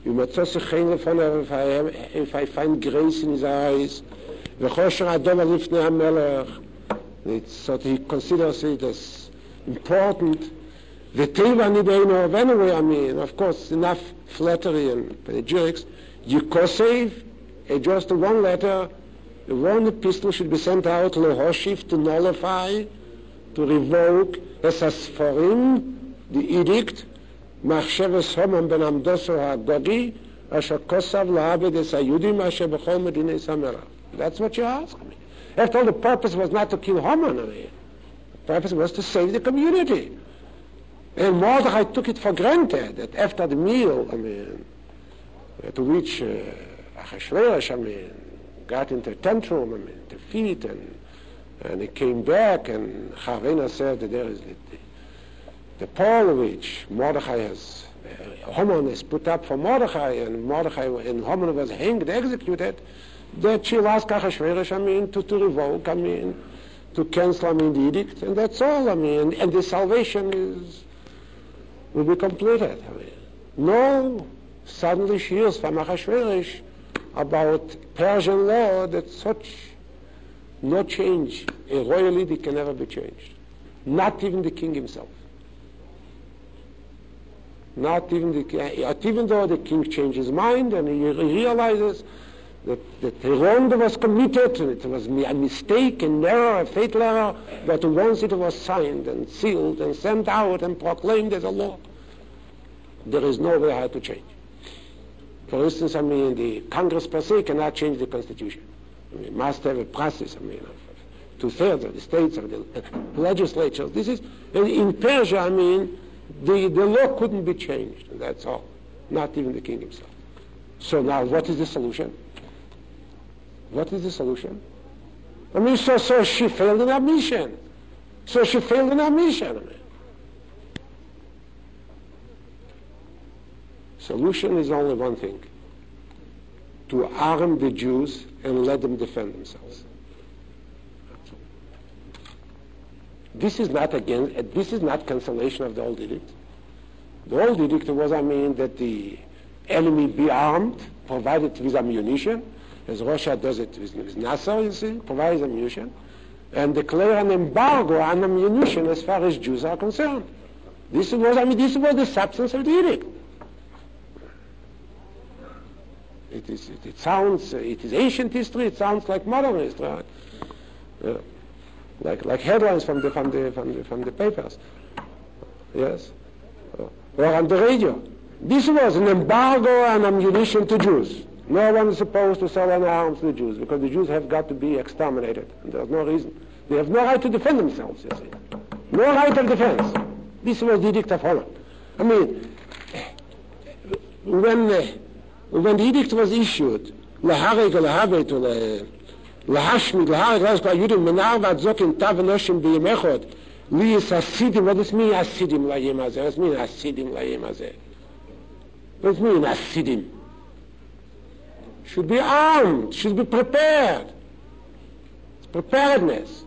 if I find grace in his eyes, וכושר הדבר לפני המלך, so he considers it as important. The teva nideinu, anyway, I mean, of course, enough flattery and panegyrics. Yikosev, just one letter, one epistle should be sent out, lehoshif, to nullify, to revoke, as asforim, the edict, machsheves homam ben amdoso ha'godi, asher kosav la'abed es hayudim, asher b'chol medinei samerah. That's what you ask me. After all, the purpose was not to kill Haman. I mean, the purpose was to save the community. And Mordechai took it for granted that after the meal, I mean, to which Achashverosh, I mean, got into a tantrum, I mean, defeat, and he came back, and Charena said that there is the pole which Mordechai has, Haman has put up for Mordechai, and Haman was hanged, executed, that she'll ask Achashverosh, I mean, to revoke, I mean, to cancel, I mean, the edict, and that's all, I mean, and the salvation will be completed. I mean, no, suddenly she hears from Achashverosh about Persian law that such no change, a royal edict can never be changed. Not even the king himself. Not even even though the king changed his mind and he realizes that the wrong was committed, it was a mistake, an error, a fatal error, but once it was signed and sealed and sent out and proclaimed as a law, there is no way how to change. For instance, I mean, the Congress per se cannot change the Constitution. I mean, it must have a process, I mean, of two-thirds of the states, of the legislatures. This is, in Persia, I mean, the law couldn't be changed, and that's all. Not even the king himself. So now, what is the solution? What is the solution? I mean, so she failed in her mission. So she failed in her mission. I mean. Solution is only one thing: to arm the Jews and let them defend themselves. This is not cancellation of the old edict. The old edict was, I mean, that the enemy be armed, provided with ammunition, as Russia does it with Nassau, you see, provides ammunition, and declare an embargo on ammunition as far as Jews are concerned. This was the substance of the edict. It is ancient history. It sounds like modern history, right? Like headlines from the papers. Yes, or on the radio. This was an embargo on ammunition to Jews. No one is supposed to sell any arms to the Jews because the Jews have got to be exterminated. And there's no reason. They have no right to defend themselves. You see, no right of defense. This was the edict of Holland. I mean, when the edict was issued, להרג ולהבט ולהשמיד, להרג ליהודים מנער ועד זוקן תו ונושם ביום אחד, לי יש הסידים. What does mean הסידים ליום הזה? What does mean הסידים ליום הזה? What does mean הסידים? Should be armed, should be prepared. It's preparedness.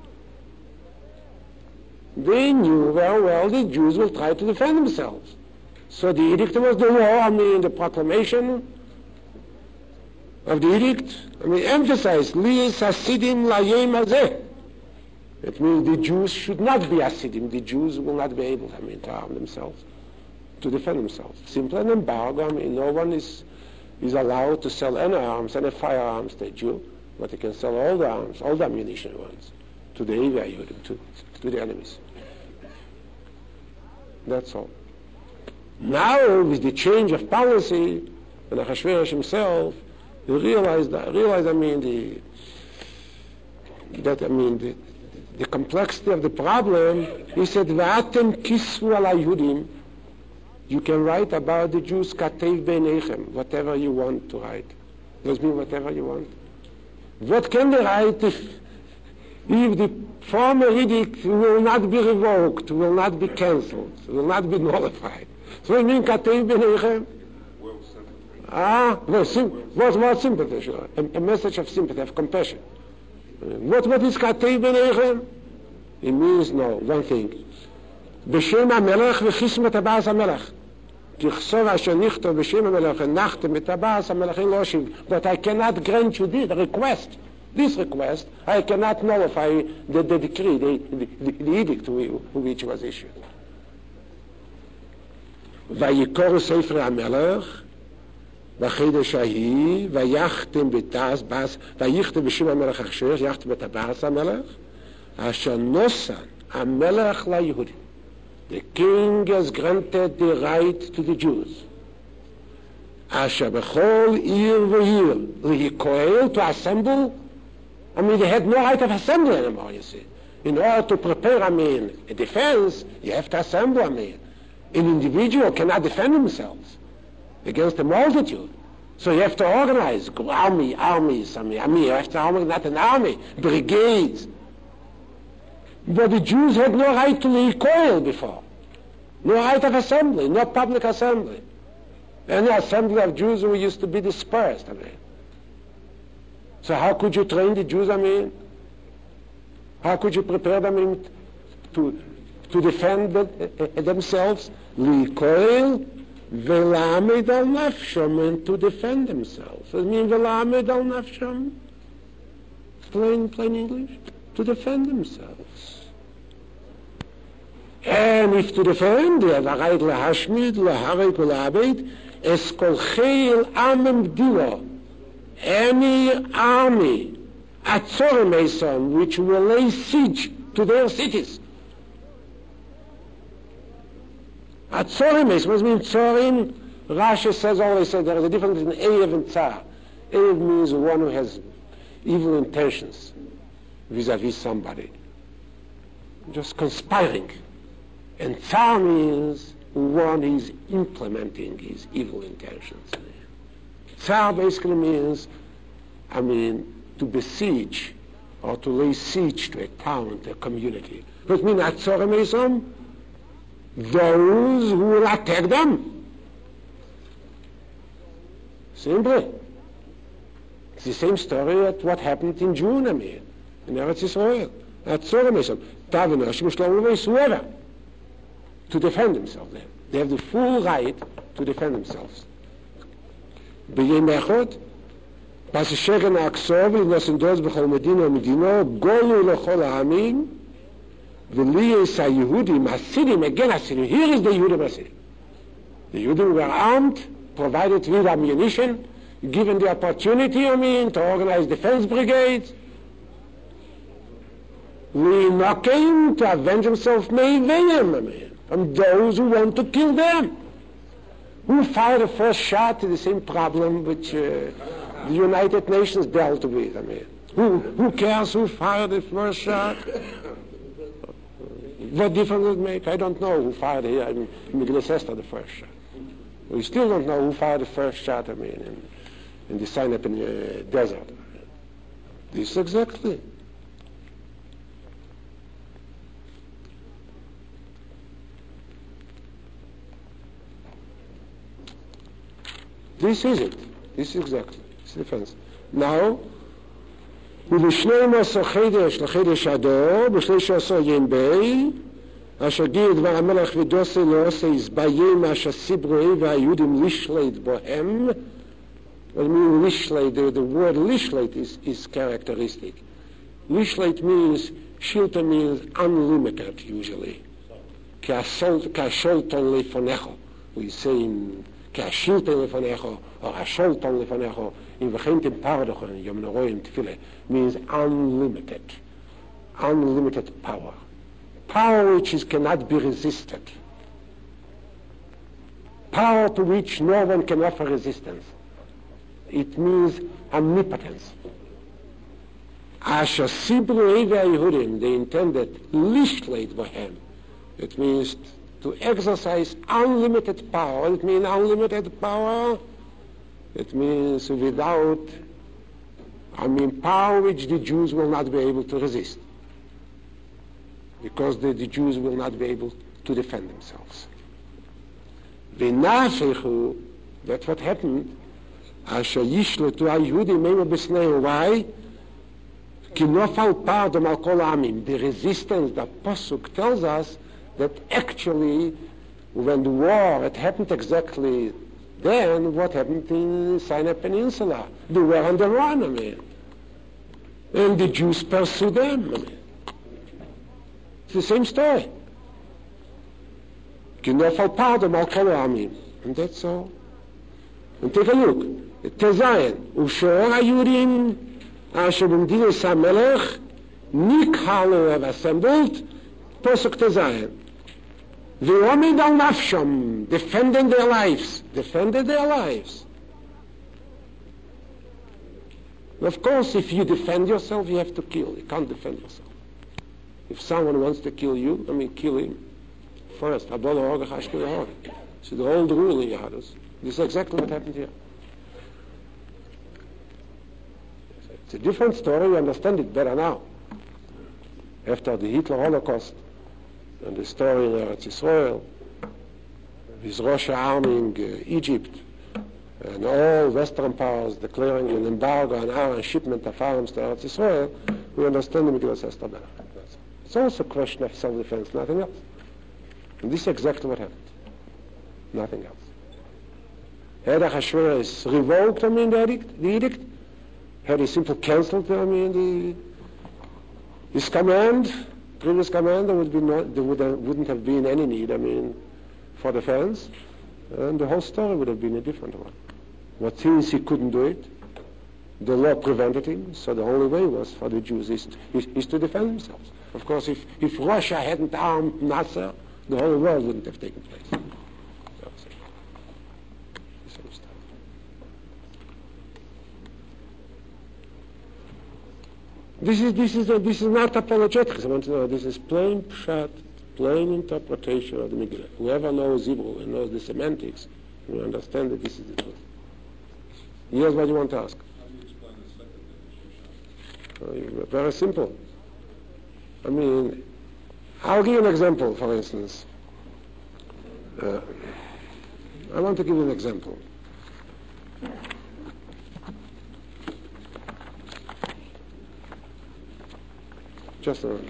They knew very well the Jews will try to defend themselves. So the edict was the law, I mean the proclamation of the edict, I mean, emphasized, Li'is Hasidim Layem Hazeh. It means the Jews should not be Hasidim. The Jews will not be able, I mean, to arm themselves, to defend themselves. Simply an embargo. I mean, no one is allowed to sell any arms, any firearms to a Jew, but they can sell all the arms, all the ammunition ones, to the Yehudim, to the enemies. That's all. Now, with the change of policy, and Achashverosh himself, he realized, I mean, the complexity of the problem. He said, "V'atem kisvu al Yehudim You can write about the Jews, katev beinechem, whatever you want to write. Does mean whatever you want? What can they write if the former edict will not be revoked, will not be cancelled, will not be nullified? So it means katev beinechem? What sympathy? Sure. A message of sympathy, of compassion. What is katev beinechem? It means one thing. בשם המלך וכיסמת הבאס המלך. תכסור אשר נכתוב בשם המלך ונחתם את הבאס המלך אין לא שיב. But I cannot grant you this request, I cannot nullify the decree, the edict which was issued. ויקור ספר המלך בחידש ההיא ויחתם בתעש באס ויכתב בשם המלך אחשוורוש יחתם את הבאס המלך אשר נוסן המלך ליהודים. The king has granted the right to the Jews. Asher b'chol ir v'ir l'hikoel, to assemble. I mean, they had no right of assembly anymore, you see. In order to prepare, a defense, you have to assemble, An individual cannot defend themselves against the multitude. So you have to organize armies. You have to organize not an army, brigades. But the Jews had no right to recoil before. No right of assembly, no public assembly. Any assembly of Jews who used to be dispersed, So how could you train the Jews, How could you prepare them to defend themselves? Recoil, velamed al nafsham, and to defend themselves. I mean, velamed al nafsham, plain English, to defend themselves. And if to defend, they have a right lahashmid, laharek, lahabed, es kol cheil amem b'dilo, any army, atzorim which will lay siege to their cities. Atzorim means tzorim. Rashi always says there is a difference between Erev and Tsar. Erev means one who has evil intentions vis-a-vis somebody, just conspiring. And Tsar means one is implementing his evil intentions. Tsar basically means, to besiege or to lay siege to a town, to a community. Which means Atzorim, those who will attack them. Simply. It's the same story at what happened in June, in Eretz Yisrael. Atzorim, Tavanashim, Shlomo, whoever. To defend themselves. They have the full right to defend themselves. B'yem echad, pas shegen aksov, l'nosin doz b'chol medina medina, golu l'chol ha'amim, v'liyes ha'yehudim, hasidim, again hasidim. Here is the Yehudim hasidim. The Yehudim were armed, provided with ammunition, given the opportunity, to organize defense brigades. L'inokim, to avenge themselves, me'iveyem, from those who want to kill them. Who fired the first shot is the same problem which the United Nations dealt with. Who cares who fired the first shot? What difference does it make? I don't know who fired here in Megillah Esther the first shot. We still don't know who fired the first shot, in the Sinai desert. This exactly. This is it. This is exactly. This is the difference. Now, ולשנים חודש לחודש אדור, ב13 יום בי, אשר גיד דבר המלך ודוסי לעושה ביום אשר סיברו והיהודים לשלט בהם. What I mean lishlate, the word lishlate is characteristic. Lishlate means, shilta means unlimited usually. K'asholton lefonecho. We say in כהשילטון לפניך, או השולטון לפניך, אם וכנתם פרדכם, יום נרואים תפילה, means unlimited power. Power which cannot be resisted. Power to which no one can offer resistance. It means omnipotence. Asher Sibru Eva Yehudim, they intended lishlate bohem. It means to exercise unlimited power. It means unlimited power. It means without, power which the Jews will not be able to resist. Because the Jews will not be able to defend themselves. That's what happened. Why? The resistance, the Pasuk tells us that actually when the war, it happened exactly then what happened in Sinai Peninsula. They were on the run, and the Jews pursued them. It's the same story. And that's all. And take a look. Tezayin. Uvsheor Hayudim asher b'mdinas HaMelech nikhalu have assembled. Pasuk Tezayin. V'omid al nafsham, defending their lives. Defended their lives. Of course, if you defend yourself, you have to kill. You can't defend yourself. If someone wants to kill you, kill him. First, so the old rule in Yahadus. This is exactly what happened here. It's a different story. You understand it better now. After the Hitler Holocaust and the story in Eretz Yisrael, with Russia arming Egypt and all Western powers declaring an embargo on our shipment of arms to Eretz Yisrael, we understand the Megillah Esther better. It's also a question of self-defense, nothing else. And this is exactly what happened. Nothing else. Had Achashverosh revoked, the edict, had he simply cancelled, his command, previous command, there wouldn't have been any need, for defense, and the whole story would have been a different one. But since he couldn't do it, the law prevented him, so the only way was for the Jews is to defend themselves. Of course, if Russia hadn't armed Nasser, the whole world wouldn't have taken place. This is not apologetics. I want to know, this is plain pshat, plain interpretation of the Megillah. Whoever knows Hebrew and knows the semantics will understand that this is the truth. Here's what you want to ask. How do you explain the second Shushan? Very simple. I'll give you an example, for instance. I want to give you an example. Just a minute.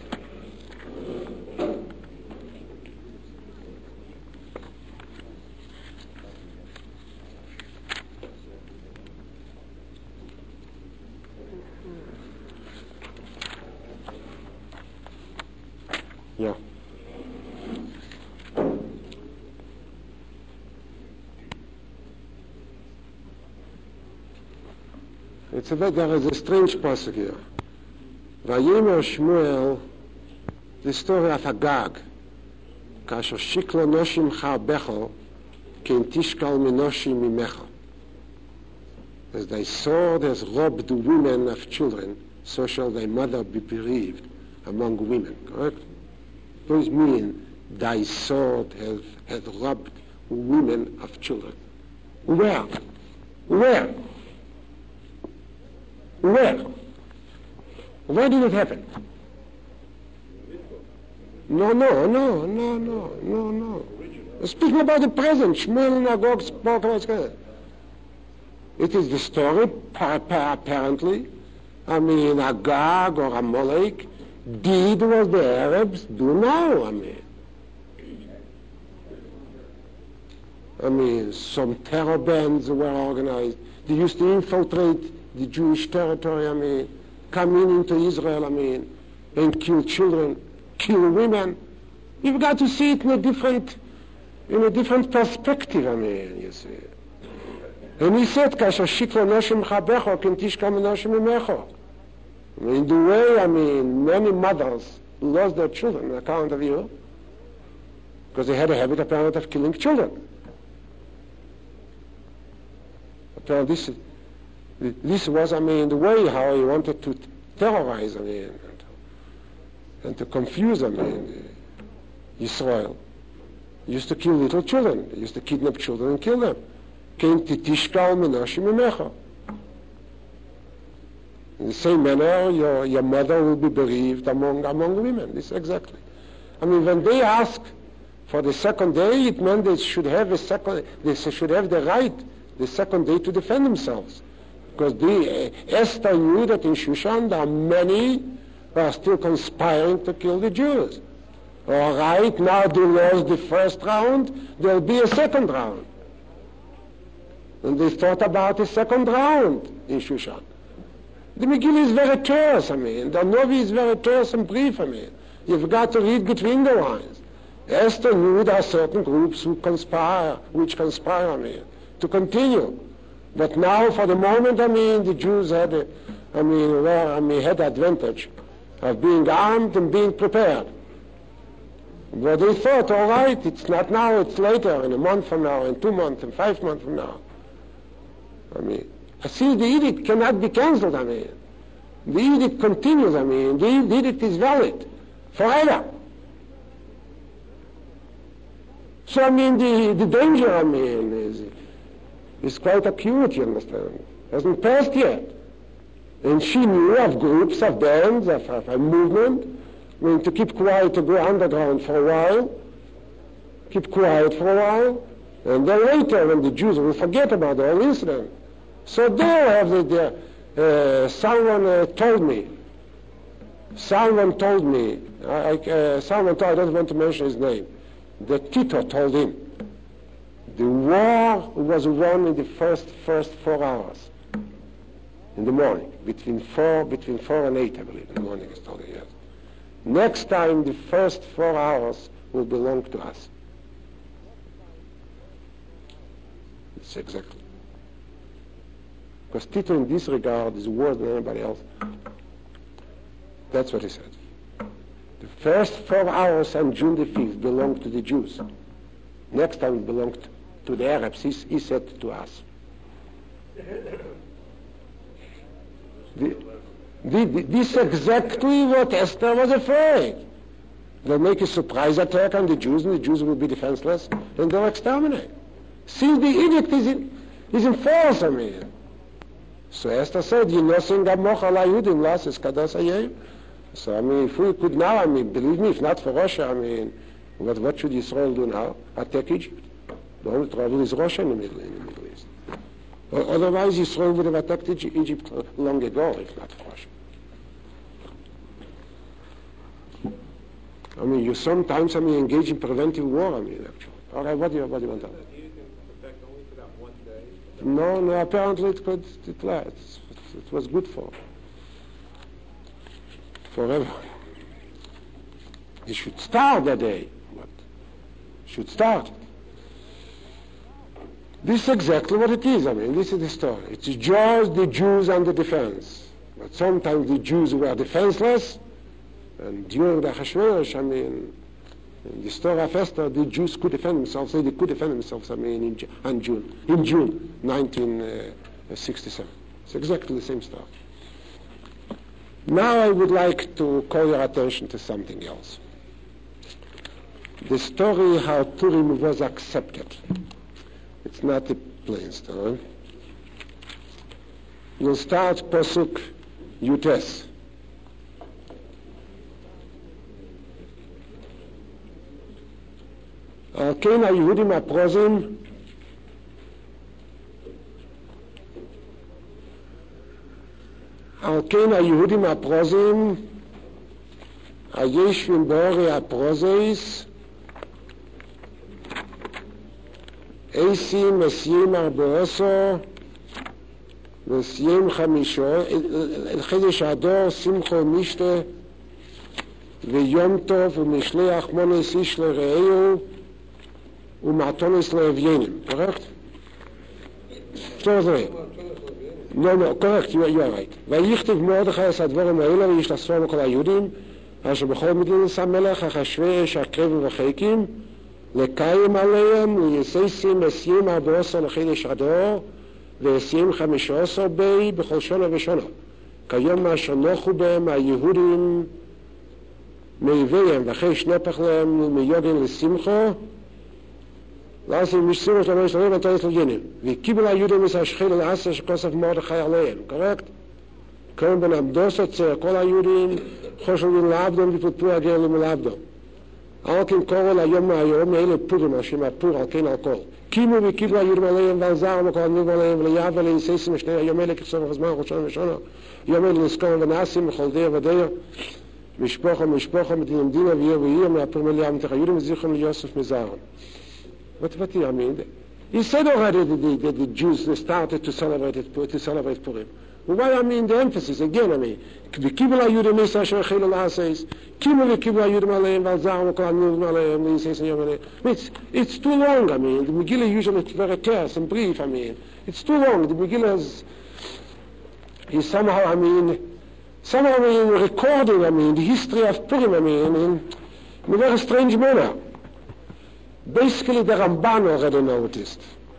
Yeah. There is a strange passage here. Vayimer Shmuel, the story of Agag, kasher shiklo noshim cha'becho, ken tishkal minoshim mimecho. As thy sword has robbed the women of children, so shall thy mother be bereaved among women. Correct? Those mean thy sword has robbed women of children. Where? Where? Where? Where did it happen? No. Speaking about the present, Shmuel and Agag spoke about it. It is the story, apparently. Agag or Amalek did what the Arabs do now. Some terror bands were organized. They used to infiltrate the Jewish territory, come into Israel, and kill children, kill women. You've got to see it in a different perspective, you see. And he said, "Kasher shikra noshim chabecho, ken tishka menoshim imecho." In the way, many mothers lost their children on account of you, because they had a habit, apparently, of killing children. Apparently, this was, the way how he wanted to terrorize, and to confuse, Israel. He used to kill little children. He used to kidnap children and kill them. Came to Tishkal Menoshim Imecha. In the same manner, your mother will be bereaved among women. This exactly. I mean, when they ask for the second day, it meant they should have the right, the second day to defend themselves. Because Esther knew that in Shushan there are many who are still conspiring to kill the Jews. All right, now they lost the first round, there'll be a second round. And they thought about a second round in Shushan. The Megillah is very terse, I mean. The Novi is very terse and brief, I mean. You've got to read between the lines. Esther knew there are certain groups which conspire, I mean, to continue. But now, for the moment, I mean, the Jews had the advantage of being armed and being prepared. But they thought, all right, it's not now, it's later, in a month from now, in 2 months, in 5 months from now. I mean, see, the edict cannot be cancelled, I mean. The edict continues, I mean. The edict is valid forever. So, I mean, the danger, I mean, is quite acute, you understand. Hasn't passed yet. And she knew of groups, of bands, of a movement, I mean, to keep quiet, to go underground for a while, keep quiet for a while, and then later, when the Jews will forget about the whole incident. So there have someone told me, I don't want to mention his name, that Tito told him, the war was won in the first 4 hours in the morning, between 4 and 8, I believe, in the morning, is told him, yes. Next time, the first 4 hours will belong to us. It's exactly. Because Tito, in this regard, is worse than anybody else. That's what he said. The first 4 hours on June the 5th belonged to the Jews. Next time it belonged to the Arabs. He said to us. This is exactly what Esther was afraid. They'll make a surprise attack on the Jews, and the Jews will be defenseless, and they'll exterminate. Since the edict is in force, I mean. So Esther said, so, I mean, if we could now, I mean, believe me, if not for Russia, I mean, what should Israel do now? Attack Egypt. The only trouble is Russia in the Middle East. Otherwise, Israel would have attacked Egypt long ago, if not for Russia. I mean, you sometimes, I mean, engage in preventive war, I mean, actually. All right, what do you want to do? Do you think effect only for that one day? No, apparently it was good for forever. It should start that day, but it should start. This is exactly what it is. I mean, this is the story. It's just the Jews under defense. But sometimes the Jews were defenseless, and during the Achashverosh, I mean, in the story of Esther, the Jews could defend themselves. They could defend themselves, I mean, in June 1967. It's exactly the same story. Now I would like to call your attention to something else. The story how Purim was accepted. It's not a plain story. We'll start Pasuk Yutes. על כן היהודים הפרוזים היושבים באורי הפרוזיס עשים מסיים 14 וסיים 5 חידש הדור שמחו משתה ויום טוב ומשלח מונס איש לרעהו ומעתונס לאביינים. Correct? No, correct, you are right. ויכתב מרדכי את הדברים האלה וישתספו כל היהודים אשר בכל מדינת המלך אחשוורוש הקרבים וחייקים לקיים עליהם ויסייסים מסיים 14 לחידש הדור וסיים 15 בי בכל שנה ושנה. כיום מה שנוחו בהם היהודים מאיביהם ואחרי שנפח להם מיוגן לשמחו Lass ihn mich sehen, dass er nicht so gehen. Wie Kibbel Ayudim ist Aschchel Asa Shkosov Mordechai Aleim. Correct? Können ben Abdosa Tzer Kol Ayudim Choshev in Labdom Viputpu Agel in Labdom. Alkin Korol Ayom Ayom Ele Purim Hashim Apur Alkin Alkol. Kimu וקיבלו היהודים עליהם ועזרנו וכל עמדו עליהם וליאב ולהיססים ושני היום אלה כסוף הזמן חודשון ושונו יום אלה נזכור ונעשים וכל דייר ודייר משפחה מדינה ועיר ועיר מהפר מלאה מתך היהודים וזיכרון ליוסף מזרון. What do you mean? He said already that the Jews started to celebrate Purim. Why the emphasis again? וקיבלו היהודים מסע אשר החלו לעשות קימו וקיבלו היהודים עליהם ועזרנו וכל עמדו עליהם להיססים יום אלה. It's too long. The Megillah usually is very terse and brief. It's too long. The Megillah is somehow recording, the history of Purim, in a very strange manner. Basically, the Ramban already noticed.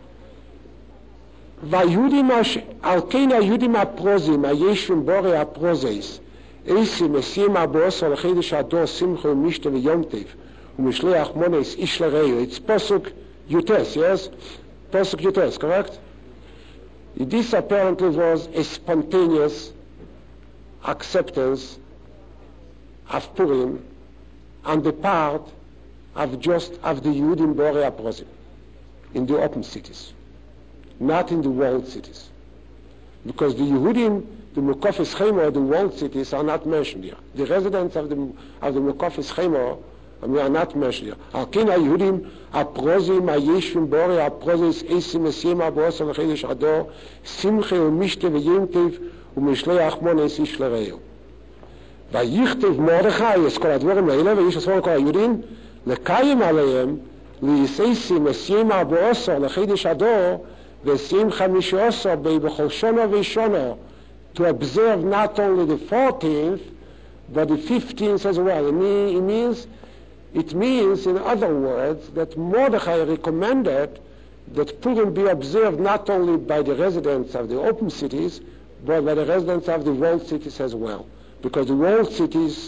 והיהודים, על כן היהודים הפרוזים, הישבים בורי הפרוזיס, איסים, אסים הבוס, על חידש הדור, שמחו ומשתה ויום טף, ומשליח מונס איש לרעיו. It's Pasuk Yutes, yes? Pasuk Yutes, correct? This apparently was a spontaneous acceptance of Purim on the part of the Yehudim Borei HaProzim in the open cities, not in the walled cities. Because the Yehudim, the Mekofis Chemor, the walled cities are not mentioned here. The residents of the Mekofis Chemor are not mentioned here. Al ken HaYehudim HaProzim HaYeshvim Borei HaProzis Eisim Esiyim HaBoos HaLachidish Ador Simche u'Mishte v'Yemtev u'Mishleach Mones Ish L'Reu. ויכתב מרדכי את כל הדברים האלה ואיש עשו כל היהודים לקיים עליהם ליסייסים אסיים 14 לחידש הדור ו25 בכל שנה ושנה to observe not only the 14th but the 15th as well. It means in other words that Mordechai recommended that Purim be observed not only by the residents of the open cities but by the residents of the walled cities as well. Because the walled cities,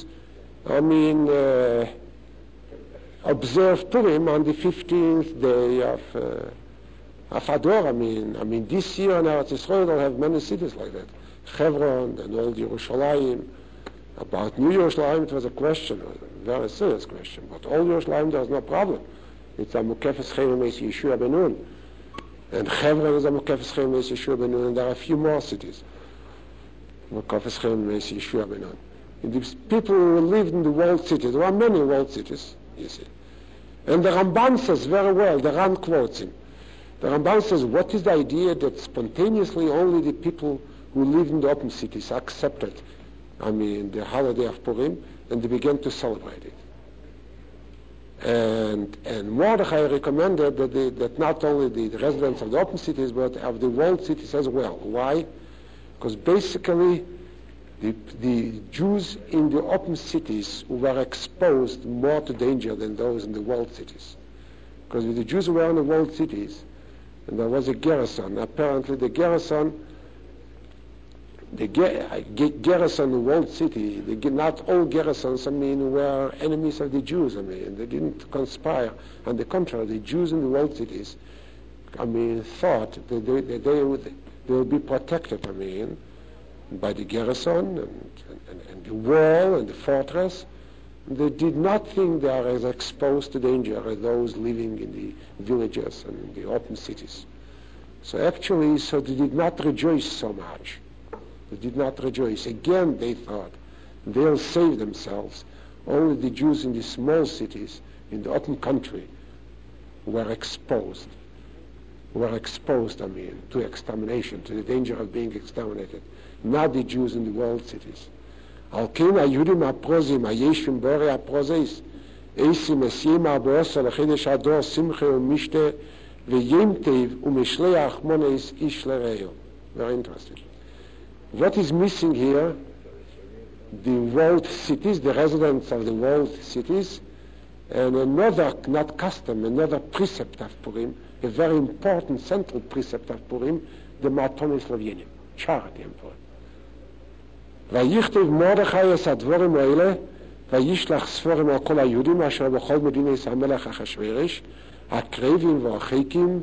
observe Purim on the 15th day of Ador. This year in Eretz Yisrael they'll have many cities like that. Hebron and Old Yerushalayim. About New Yerushalayim it was a question, a very serious question. But Old Yerushalayim there was no problem. It's a Mukefes Chayim Eis Yeshua Ben Nun. And Hebron is a Mukefes Chayim Eis Yeshua Ben Nun. And there are a few more cities. And these people who lived in the walled cities, there are many walled cities, you see. And the Ramban says very well, the Ran quotes him. The Ramban says, what is the idea that spontaneously only the people who live in the open cities accepted, the holiday of Purim, and they began to celebrate it. And Mordechai recommended that not only the residents of the open cities, but of the walled cities as well. Why? Because basically the Jews in the open cities were exposed more to danger than those in the walled cities. Because if the Jews were in the walled cities, and there was a garrison, apparently the garrison in the walled city, not all garrisons, were enemies of the Jews. They didn't conspire. On the contrary, the Jews in the walled cities, thought that they would be protected, by the garrison and the wall and the fortress. They did not think they are as exposed to danger as those living in the villages and in the open cities. So they did not rejoice so much. They did not rejoice. Again, they thought they'll save themselves. Only the Jews in the small cities, in the open country, were exposed to extermination, to the danger of being exterminated. Not the Jews in the walled cities. Al ken היהודים הפרוזים, הישבים בורי הפרוזיס, איסים אסיים 14 לחידש הדור, שמחה ומשתה ויום טוב ומשליח מונס איש לרעהו. Very interesting. What is missing here? The walled cities, the residents of the walled cities, and another, not custom, another precept of Purim, a very important central precept of Purim, the Matonis Lavyenim, charity in Purim. ויכתב מרדכי את הדברים האלה וישלח ספרים על כל היהודים אשר בכל מדינת המלך אחשוורוש הקרבים והרחקים,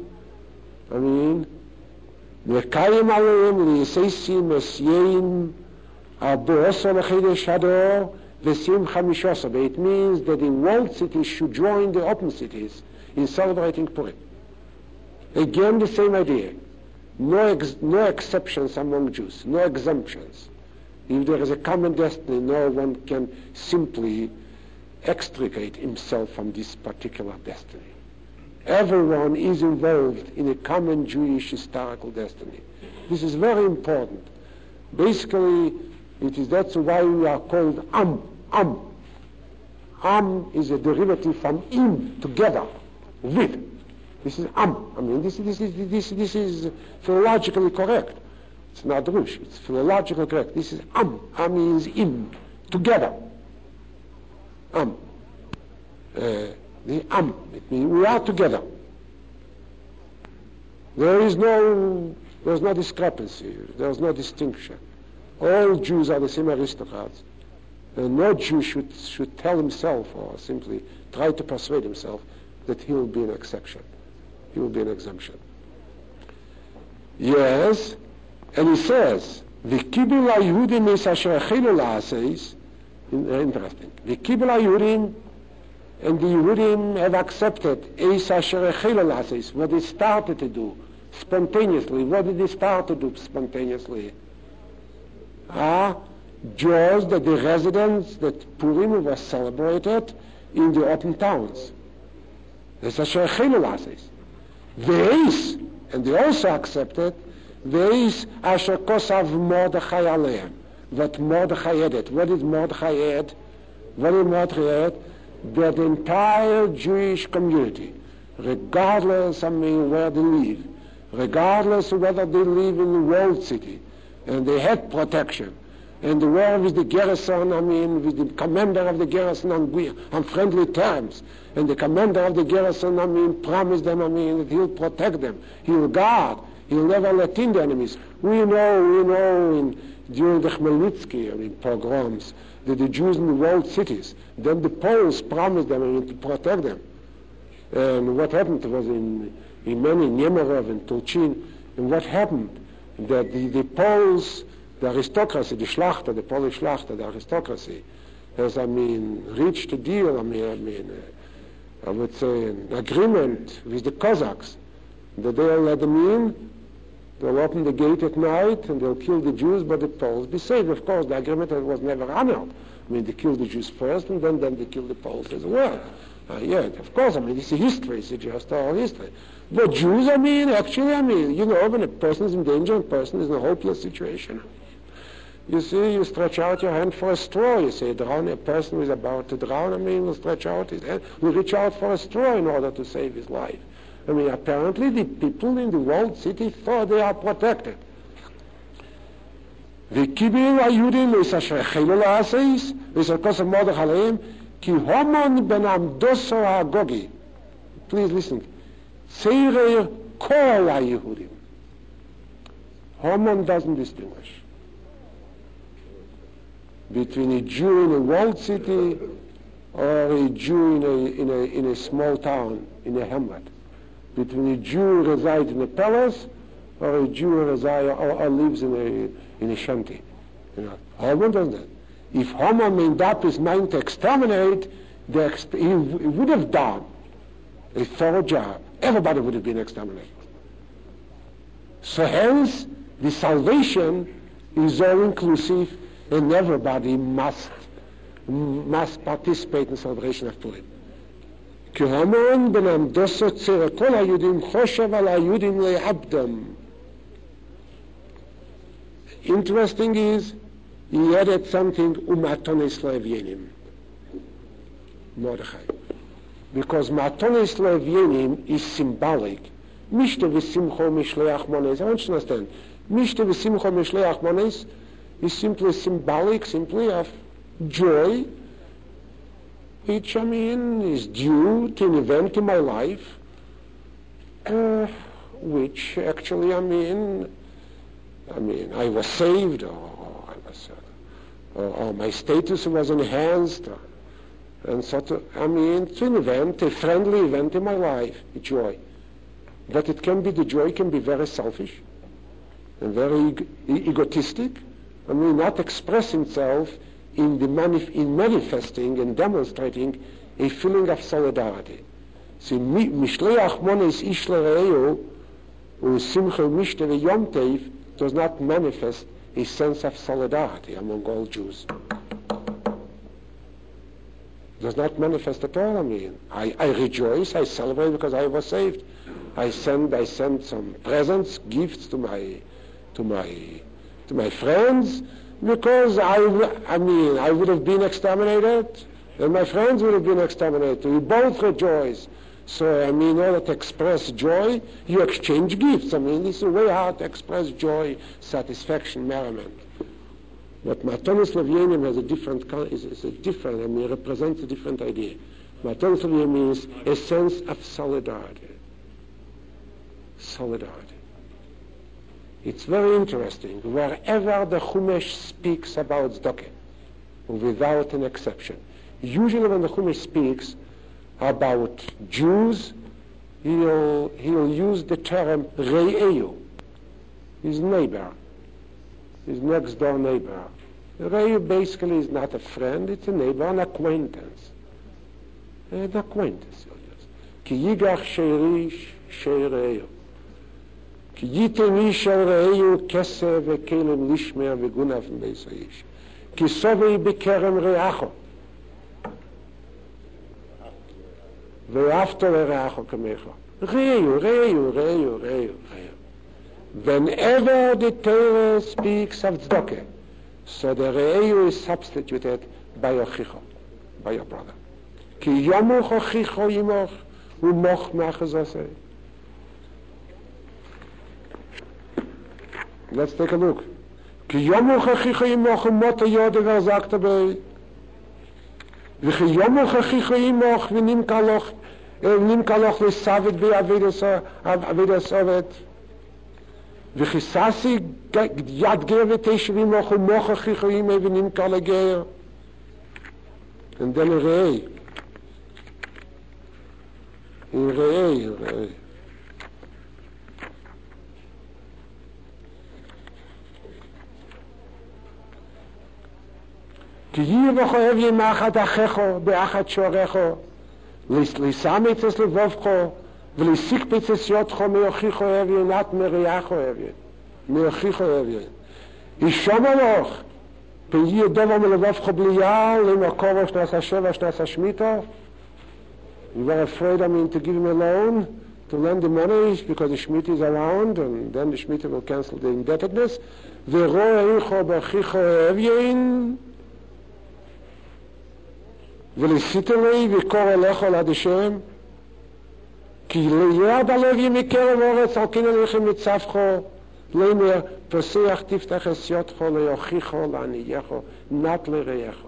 מקיים עליהם ליססים מסיים הבועסו לחידש הדור וsim chamishosa. It means that the world cities should join the open cities in celebrating Purim. Again, the same idea. No exceptions among Jews, no exemptions. If there is a common destiny, no one can simply extricate himself from this particular destiny. Everyone is involved in a common Jewish historical destiny. This is very important. Basically, that's why we are called Am. Am is a derivative from Im, together, with. This is Am. This is philologically correct. It's not Rush, it's philologically correct. This is Am. Am means Im, together. Am. The Am, it means we are together. There's no discrepancy, there's no distinction. All Jews are the same aristocrats. And no Jew should tell himself or simply try to persuade himself that he will be an exception. He will be an exemption. Yes, and he says, V'kibul ha'Yehudim es asher echelu la'aseis. Interesting. V'kibul ha'Yehudim, and the Yehudim have accepted es asher echelu la'aseis, what they started to do spontaneously. What did they start to do spontaneously? Jews, that the residents, that Purim was celebrated in the open towns. Es asher echelu la'aseis. Ve'es, and they also accepted Ve'es asher kosav Mordechai aleim. What Mordechai added. What did Mordechai add? What did Mordechai add? That the entire Jewish community, regardless where they live, regardless of whether they live in the walled city, and they had protection, and they were with the garrison, with the commander of the garrison on friendly terms, and the commander of the garrison, promised them, that he'll protect them, he'll guard, he'll never let in the enemies. We know during the Khmelnytsky, pogroms, that the Jews in the walled cities, then the Poles promised them to protect them. And what happened was in many Niemerov and Tulchin, and what happened, that the Poles, the aristocracy, the Schlachter, the Polish Schlachter, the aristocracy, has, reached a deal, I would say an agreement with the Cossacks, that they'll let them in, they'll open the gate at night, and they'll kill the Jews, but the Poles be safe. Of course, the agreement was never honored. They killed the Jews first, and then they killed the Poles as well. Of course, it's a history, it's just oral history. But Jews, actually, when a person is in danger, a person is in a hopeless situation, you see, you stretch out your hand for a straw. You say, a person who is about to drown, will stretch out his hand, will reach out for a straw in order to save his life. Apparently the people in the walled city thought they are protected. וקיבל היהודים את אשר החלו לעשות, ואת כוסף מרדכי עליהם, כי הומון בן עמדוסו הגוגי. Please listen. צעיר כל היהודים. Homon doesn't distinguish between a Jew in a walled city or a Jew in a small town, in a hamlet. Between a Jew who resides in a palace or a Jew who resides or lives in a shanty. Haman does that. If Haman made up his mind to exterminate, he would have done a thorough job. Everybody would have been exterminated. So hence, the salvation is all-inclusive, and everybody must participate in the celebration of Purim. כי המון בן עמדוסו צעיר כל היהודים חושב על היהודים לעבדם. Interesting is, he added something, umatones le'evyenim, Mordechai. Because matones le'evyenim is symbolic. Mishte v'simcho mishleach mones. I want you to understand. Mishte v'simcho mishleach mones is simply symbolic, simply of joy, which, is due to an event in my life, which actually, I was saved, or my status was enhanced, And it's an event, a friendly event in my life, joy. But the joy can be very selfish and very egotistic. Not express itself in manifesting and demonstrating a feeling of solidarity. See, Mishleach Mones Ish L'Re'eu Simcha Mishte Yom Tov does not manifest a sense of solidarity among all Jews. Does not manifest at all. I rejoice, I celebrate because I was saved. I send some presents, gifts to my friends because I would have been exterminated and my friends would have been exterminated. We both rejoice. So, in order to express joy, you exchange gifts. This is a way how to express joy, satisfaction, merriment. But Matanos Levienim has represents a different idea. Matanos Levienim means a sense of solidarity. Solidarity. It's very interesting. Wherever the Chumash speaks about tzedakah, without an exception, usually when the Chumash speaks about Jews, he'll use the term Re'eu, his neighbor, his next door neighbor. Re'eu basically is not a friend, it's a neighbor, an acquaintance. An acquaintance, he'll use. Ki yigach sheirish sheireu. Ki yitemi shel re'eu keseh ve'kelem lishmer ve'gunav beis ha'ish. Ki sovei bekerem re'acho. Ve'afto le're'acho kamecha. Re'eu. Whenever the Torah speaks of tzedakah, so the re'eu is substituted by your chicho, by your brother. Ki yomuch chicho yimoch umoch machazosei. Let's take a look. Ki yomuch chicho yimoch umoto yode verzakta bei. V'chi yomuch chicho yimoch v'nim kaloch v'savet be'avedas ovet. וכיססי יד גר ותשבי מוחו מוחו חיכויים אבנים כל הגר. And then ראה. כי יבחו אבי מאחד אחיכו באחד שורךו, לסמיצס לבובכו, ולסיק פיצס יודכו מאוכיכו אבי נת מריחו אבי. מאוכיכו אבי. ישום הלוך, פי דובר מלבובכו בלייה, למקורו שנעשה שבע, שנעשה שמיטו. You were afraid, to give him a loan, to lend the money, because the Shemitah is around, and then the Shemitah will cancel the indebtedness. ורואה איכו באוכיכו אביין, ולסיתו לי וקורא לכו לעד השם, כי ליד הלב ימקרב אורץ על כן עליכם מצווכו, לאמר פוסח תפתח אסיותכו ליוכיכו לענייכו, נת לרעייכו.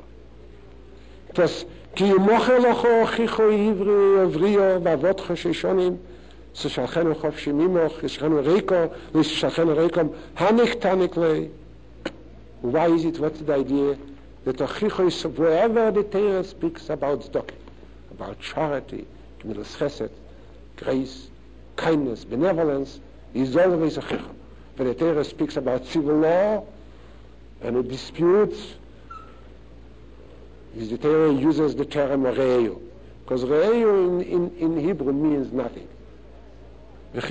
כי ימוכר לכו אוכיכו עבריו ועבודכו שישונים, ששלחנו חופשי ממוך, ששלחנו ריקו, וששלחנו ריקום, הנקתניק לי. Why is it, what's the idea? That Achicho is, wherever the Torah speaks about tzedakah, about charity, gemilas chesed, grace, kindness, benevolence, is always Achicho. When the Torah speaks about civil law and a dispute, the Torah uses the term Re'eu, because Re'eu in Hebrew means nothing. If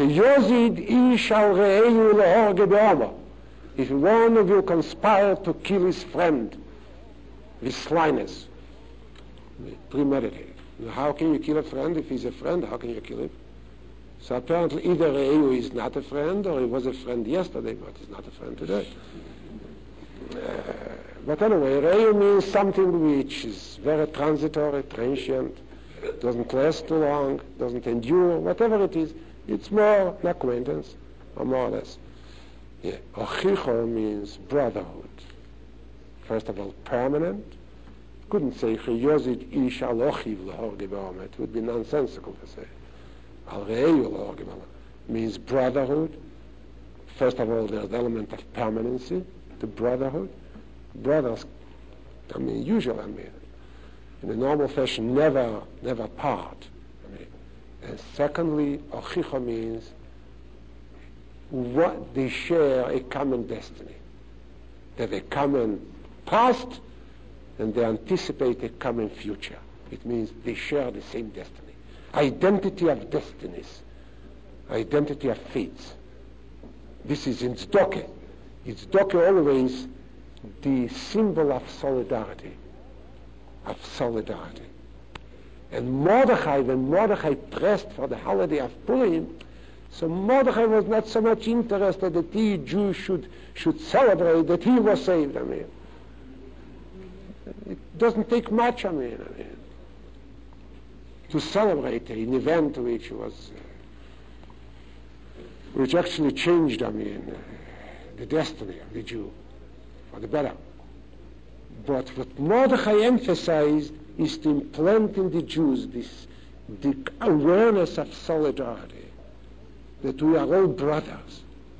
one of you conspire to kill his friend with slyness, premeditated. How can you kill a friend if he's a friend? How can you kill him? So apparently either Re'eu is not a friend, or he was a friend yesterday, but he's not a friend today. But anyway, Re'eu means something which is very transitory, transient, doesn't last too long, doesn't endure, whatever it is. It's more an acquaintance, or more or less. Yeah. Ochicho means brotherhood. First of all, permanent. Couldn't say Chiyozid ish alochiv lahorge ba'omet. It would be nonsensical to say. Al re'eu lahorge ba'omet means brotherhood. First of all, there's the element of permanency, the brotherhood. Brothers, usually, in a normal fashion, never part. And secondly, ochicha means what they share a common destiny. They have a common past and they anticipate a common future. It means they share the same destiny. Identity of destinies. Identity of fates. This is in tzedakah. In tzedakah always the symbol of solidarity. Of solidarity. And Mordechai, when Mordechai pressed for the holiday of Purim, so Mordechai was not so much interested that the Jews should celebrate that he was saved. It doesn't take much. To celebrate an event which actually changed. The destiny of the Jew for the better. But what Mordechai emphasized is to implant in the Jews the awareness of solidarity, that we are all brothers.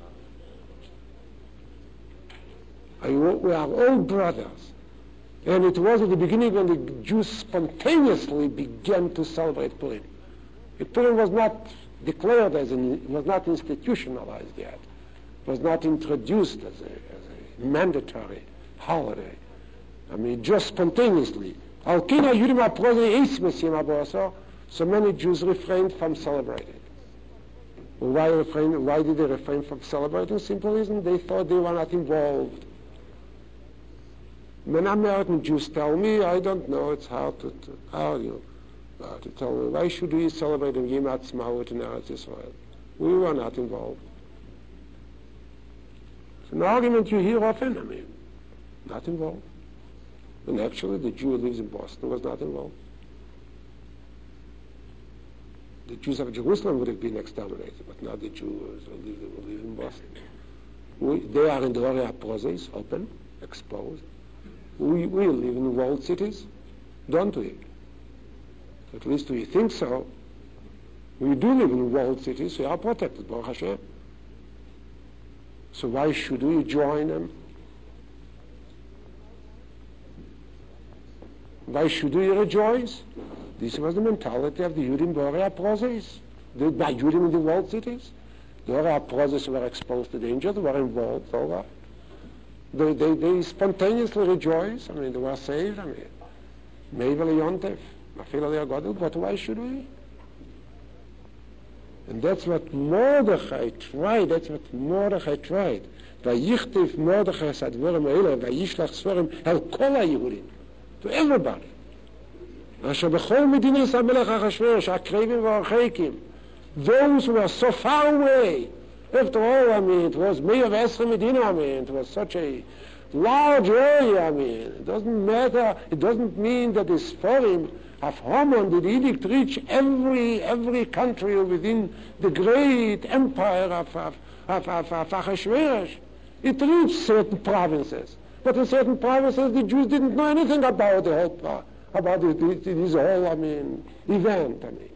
We are all brothers. And it was at the beginning when the Jews spontaneously began to celebrate Purim. Purim was not declared it was not institutionalized yet. It was not introduced as a mandatory holiday. Just spontaneously. So many Jews refrained from celebrating. Why did they refrain from celebrating? Simple reason, they thought they were not involved. When American Jews tell me, I don't know, it's hard to argue. To tell me, why should we celebrate in Yom Ha'atzmaut in Eretz Israel? We were not involved. It's an argument you hear often, not involved. And actually, the Jew who lives in Boston was not involved. The Jews of Jerusalem would have been exterminated, but not the Jews who live in Boston. They are in the area of process, open, exposed. We live in walled cities, don't we? At least we think so. We do live in walled cities, we are protected, Baruch Hashem. So why should we join them? Why should we rejoice? This was the mentality of the Yudim B'Orei HaProzes. The Yudim in the walled cities. The Orei HaProzes were exposed to danger, they were involved, all right. They spontaneously rejoice. They were saved. Meivel Yontef, Mafil Godel, but why should we? And that's what Mordechai tried. Vayichtiv Mordechai Sadvorim Eile, Vayishlach Svarim El Kol HaYehudim, to everybody. Asher B'chol Medinas HaMelech HaChashverosh, HaKrevim VaHarcheikim, those who are so far away. After all, it was Meir Esra Medina, it was such a large area, it doesn't matter, it doesn't mean that this forum of Haman, did the edict reach every country within the great empire of Achashverosh. It reached certain provinces, but in certain provinces the Jews didn't know anything about this whole event.